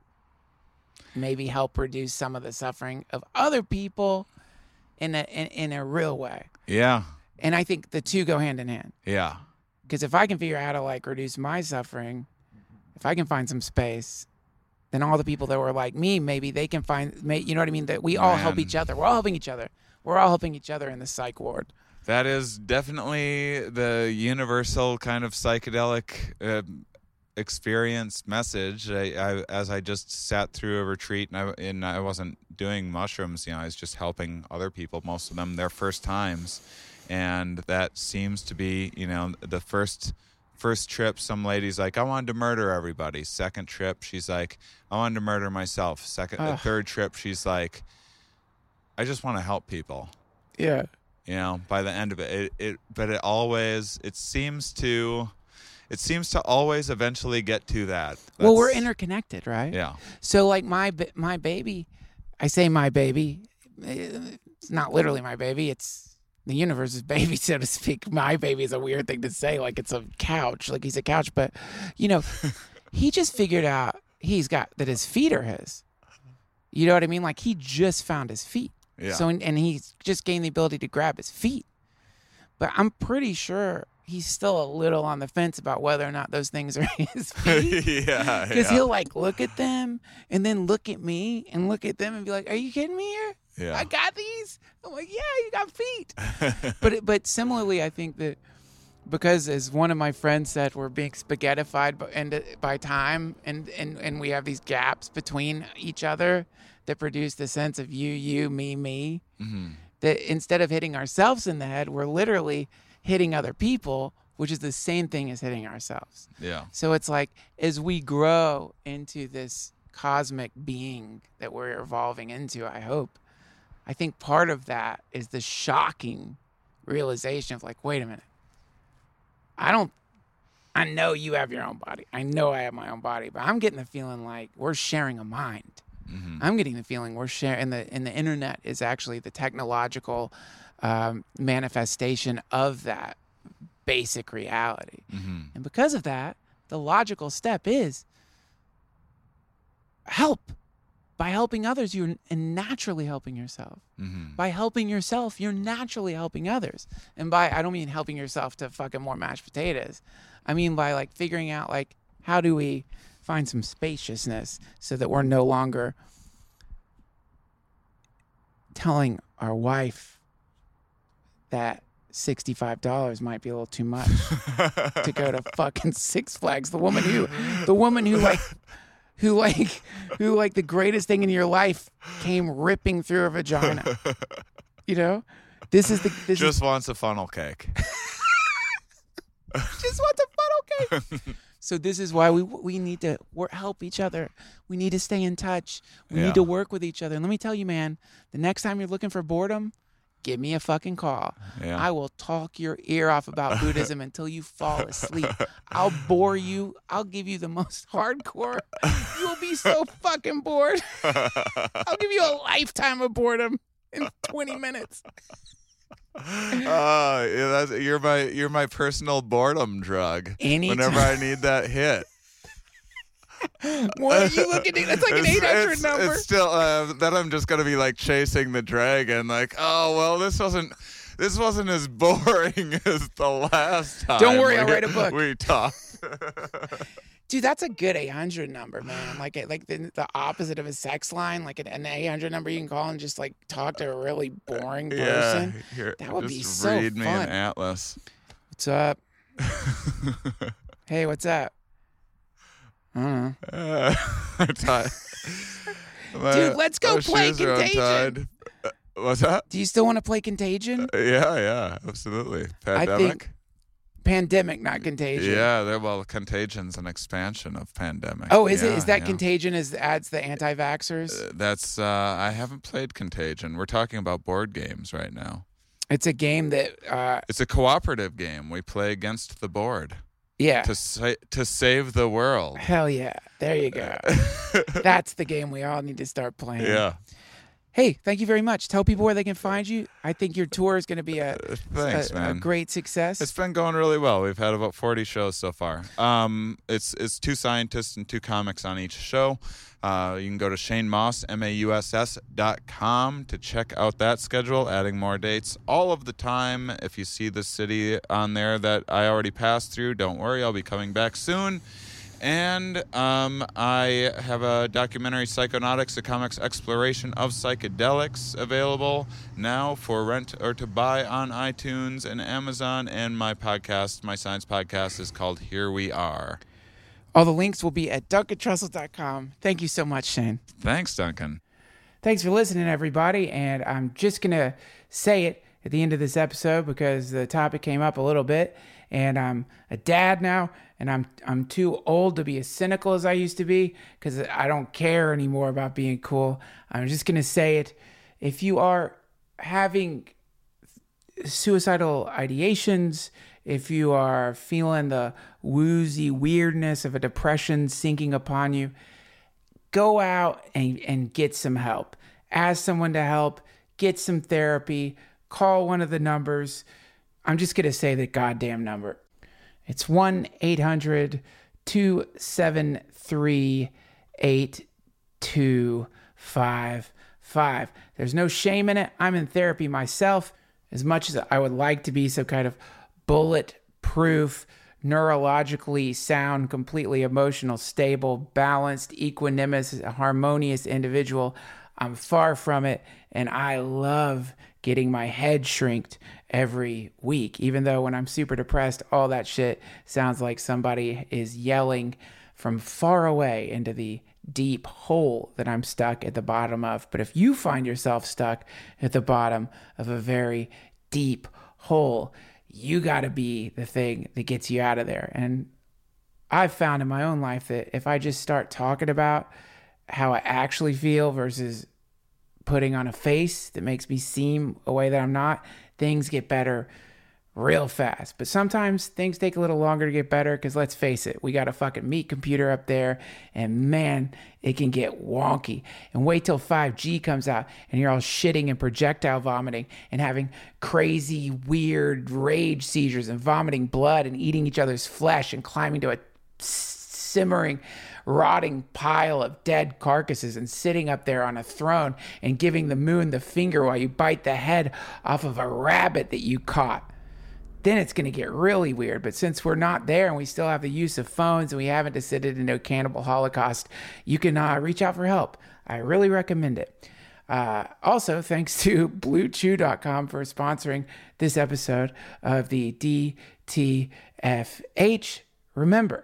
maybe help reduce some of the suffering of other people in a in, in a real way? Yeah. And I think the two go hand in hand. Yeah. Because if I can figure out how to like reduce my suffering, if I can find some space, then all the people that were like me, maybe they can find, may, you know what I mean? That we all help Man. each other. We're all helping each other. We're all helping each other in the psych ward. That is definitely the universal kind of psychedelic uh, experience message. I, I, as I just sat through a retreat, and I, and I wasn't doing mushrooms, you know, I was just helping other people, most of them their first times. And that seems to be, you know, the first first trip, some lady's like, I wanted to murder everybody. Second trip, she's like, I wanted to murder myself. Second, the Ugh. third trip, she's like, I just want to help people. Yeah. You know, by the end of it, it, it but it always, it seems to, it seems to always eventually get to that. Well, we're That's- interconnected, right? Yeah. So like my ba- my baby, I say my baby, it's not literally my baby. It's the universe's baby, so to speak. My baby is a weird thing to say, like it's a couch, like he's a couch. But, you know, he just figured out he's got that his feet are his. You know what I mean? Like he just found his feet. Yeah. So and he's just gained the ability to grab his feet. But I'm pretty sure he's still a little on the fence about whether or not those things are his feet. yeah. Because yeah. he'll like look at them and then look at me and look at them and be like, "Are you kidding me here? Yeah. I got these." I'm like, "Yeah, you got feet." but it- but similarly, I think that because as one of my friends said, we're being spaghettified by, and by time, and, and and we have these gaps between each other that produce the sense of you, you, me, me. Mm-hmm. That instead of hitting ourselves in the head, we're literally hitting other people, which is the same thing as hitting ourselves. Yeah. So it's like as we grow into this cosmic being that we're evolving into, I hope, I think part of that is the shocking realization of like, wait a minute. I don't, I know you have your own body. I know I have my own body, but I'm getting the feeling like we're sharing a mind. Mm-hmm. I'm getting the feeling we're sharing, and the, and the internet is actually the technological um, manifestation of that basic reality. Mm-hmm. And because of that, the logical step is help. By helping others, you're naturally helping yourself. Mm-hmm. By helping yourself, you're naturally helping others. And by, I don't mean helping yourself to fucking more mashed potatoes. I mean by like figuring out like, how do we find some spaciousness so that we're no longer telling our wife that sixty-five dollars might be a little too much to go to fucking Six Flags. The woman who, the woman who like, who like, who like the greatest thing in your life came ripping through her vagina. You know, this is the this Just is, wants a funnel cake. just wants a funnel cake. So this is why we we need to work, help each other. We need to stay in touch. We Yeah. need to work with each other. And let me tell you, man, the next time you're looking for boredom, give me a fucking call. Yeah. I will talk your ear off about Buddhism until you fall asleep. I'll bore you. I'll give you the most hardcore. You'll be so fucking bored. I'll give you a lifetime of boredom in twenty minutes. Uh, yeah, that's, you're my you're my personal boredom drug. Anytime. Whenever I need that hit. What are you looking at? That's like an It's- eight hundred it's, number. It's still uh, then I'm just gonna be like chasing the dragon. Like, oh well, this wasn't this wasn't as boring as the last time. Don't worry, I'll we- write a book. We talked. Dude, that's a good eight hundred number, man. Like it, like the, the opposite of a sex line, like an, an eight hundred number you can call and just like talk to a really boring person. Yeah, here, That would just be so read me fun. an atlas. What's up? Hey, what's up? I don't know. Uh, I'm tied. My- Dude, let's go my play shoes are Contagion. untied. Uh, What's that? Do you still want to play Contagion? Yeah, yeah, absolutely. I Pandemic. think Pandemic, not Contagion. Yeah, there. Well, Contagion's an expansion of Pandemic. Oh, is it? Yeah, Is that yeah. Contagion as adds the anti-vaxxers? Uh, That's. Uh, I haven't played Contagion. We're talking about board games right now. It's a game that, uh, It's a cooperative game. We play against the board yeah. to sa- to save the world. Hell yeah. There you go. That's the game we all need to start playing. Yeah. Hey, thank you very much. Tell people where they can find you. I think your tour is going to be a, Uh, Thanks, a, man. a great success. It's been going really well. We've had about forty shows so far. Um, it's it's two scientists and two comics on each show. Uh, you can go to Shane Mauss, M A U S S dot com to check out that schedule, adding more dates all of the time. If you see the city on there that I already passed through, don't worry, I'll be coming back soon. And um, I have a documentary, Psychonautics, a comics exploration of psychedelics, available now for rent or to buy on iTunes and Amazon. And my podcast, my science podcast, is called Here We Are. All the links will be at duncan trussell dot com. Thank you so much, Shane. Thanks, Duncan. Thanks for listening, everybody. And I'm just going to say it at the end of this episode because the topic came up a little bit. And I'm a dad now, and I'm I'm too old to be as cynical as I used to be because I don't care anymore about being cool. I'm just going to say it. If you are having suicidal ideations, if you are feeling the woozy weirdness of a depression sinking upon you, go out and, and get some help. Ask someone to help. Get some therapy. Call one of the numbers. I'm just going to say the goddamn number. It's one eight hundred two seven three eight two five five. There's no shame in it. I'm in therapy myself. As much as I would like to be some kind of bulletproof, neurologically sound, completely emotional, stable, balanced, equanimous, harmonious individual, I'm far from it. And I love getting my head shrinked every week, even though when I'm super depressed, all that shit sounds like somebody is yelling from far away into the deep hole that I'm stuck at the bottom of. But if you find yourself stuck at the bottom of a very deep hole, you got to be the thing that gets you out of there. And I've found in my own life that if I just start talking about how I actually feel versus putting on a face that makes me seem a way that I'm not, things get better real fast. But sometimes things take a little longer to get better because let's face it, we got a fucking meat computer up there and man, it can get wonky. And wait till five G comes out and you're all shitting and projectile vomiting and having crazy, weird rage seizures and vomiting blood and eating each other's flesh and climbing to a simmering, rotting pile of dead carcasses and sitting up there on a throne and giving the moon the finger while you bite the head off of a rabbit that you caught. Then it's going to get really weird. But since we're not there and we still have the use of phones and we haven't descended into a cannibal holocaust, you can uh, reach out for help. I really recommend it. Uh, also, thanks to blue chew dot com for sponsoring this episode of the D T F H. Remember,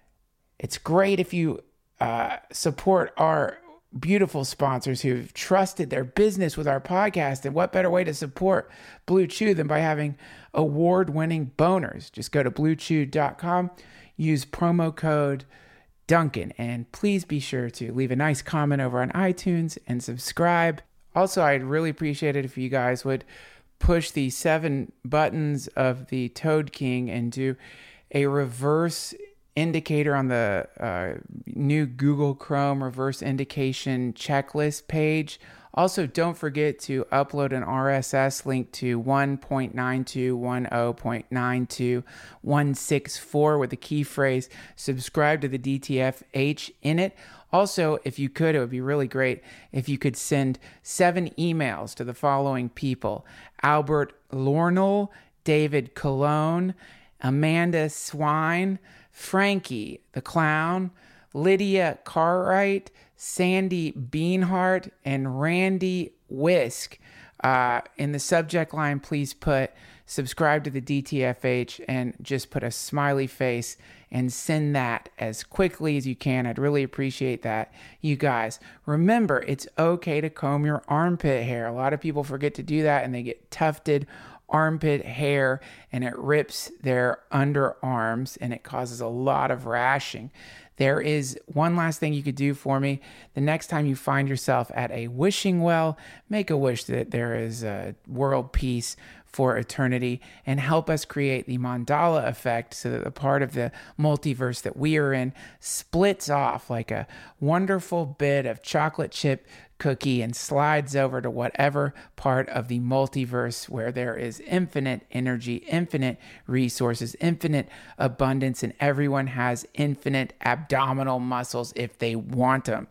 it's great if you uh, support our beautiful sponsors who've trusted their business with our podcast. And what better way to support Blue Chew than by having award-winning boners? Just go to blue chew dot com, use promo code Duncan, and please be sure to leave a nice comment over on iTunes and subscribe. Also, I'd really appreciate it if you guys would push the seven buttons of the Toad King and do a reverse indicator on the uh, new Google Chrome reverse indication checklist page. Also, don't forget to upload an R S S link to one point nine two one zero point nine two one six four with the key phrase subscribe to the D T F H in it. Also, if you could, it would be really great if you could send seven emails to the following people: Albert Lornell, David Cologne, Amanda Swine, Frankie the Clown, Lydia Cartwright, Sandy Beanhart, and Randy Whisk. Uh, in the subject line, please put subscribe to the D T F H and just put a smiley face and send that as quickly as you can. I'd really appreciate that. You guys, remember, it's okay to comb your armpit hair. A lot of people forget to do that and they get tufted armpit hair and it rips their underarms and it causes a lot of rashing. There is one last thing you could do for me. The next time you find yourself at a wishing well, make a wish that there is a world peace for eternity and help us create the mandala effect so that the part of the multiverse that we are in splits off like a wonderful bit of chocolate chip cookie and slides over to whatever part of the multiverse where there is infinite energy, infinite resources, infinite abundance, and everyone has infinite abdominal muscles if they want them.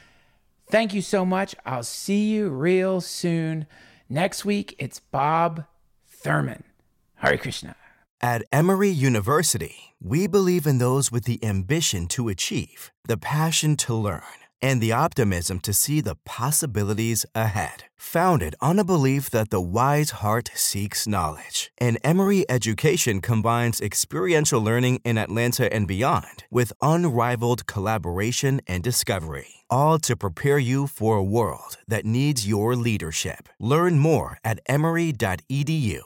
Thank you so much. I'll see you real soon. Next week, it's Bob Thurman. Hare Krishna. At Emory University, we believe in those with the ambition to achieve, the passion to learn, and the optimism to see the possibilities ahead. Founded on a belief that the wise heart seeks knowledge, and Emory Education combines experiential learning in Atlanta and beyond with unrivaled collaboration and discovery, all to prepare you for a world that needs your leadership. Learn more at emory dot e d u.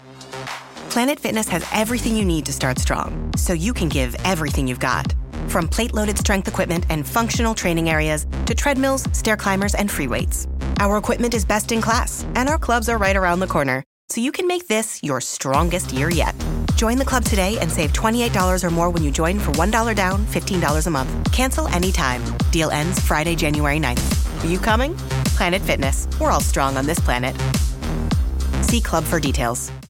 Planet Fitness has everything you need to start strong, so you can give everything you've got. From plate-loaded strength equipment and functional training areas to treadmills, stair climbers, and free weights. Our equipment is best in class, and our clubs are right around the corner, so you can make this your strongest year yet. Join the club today and save twenty-eight dollars or more when you join for one dollar down, fifteen dollars a month. Cancel anytime. Deal ends Friday, January ninth. Are you coming? Planet Fitness. We're all strong on this planet. See club for details.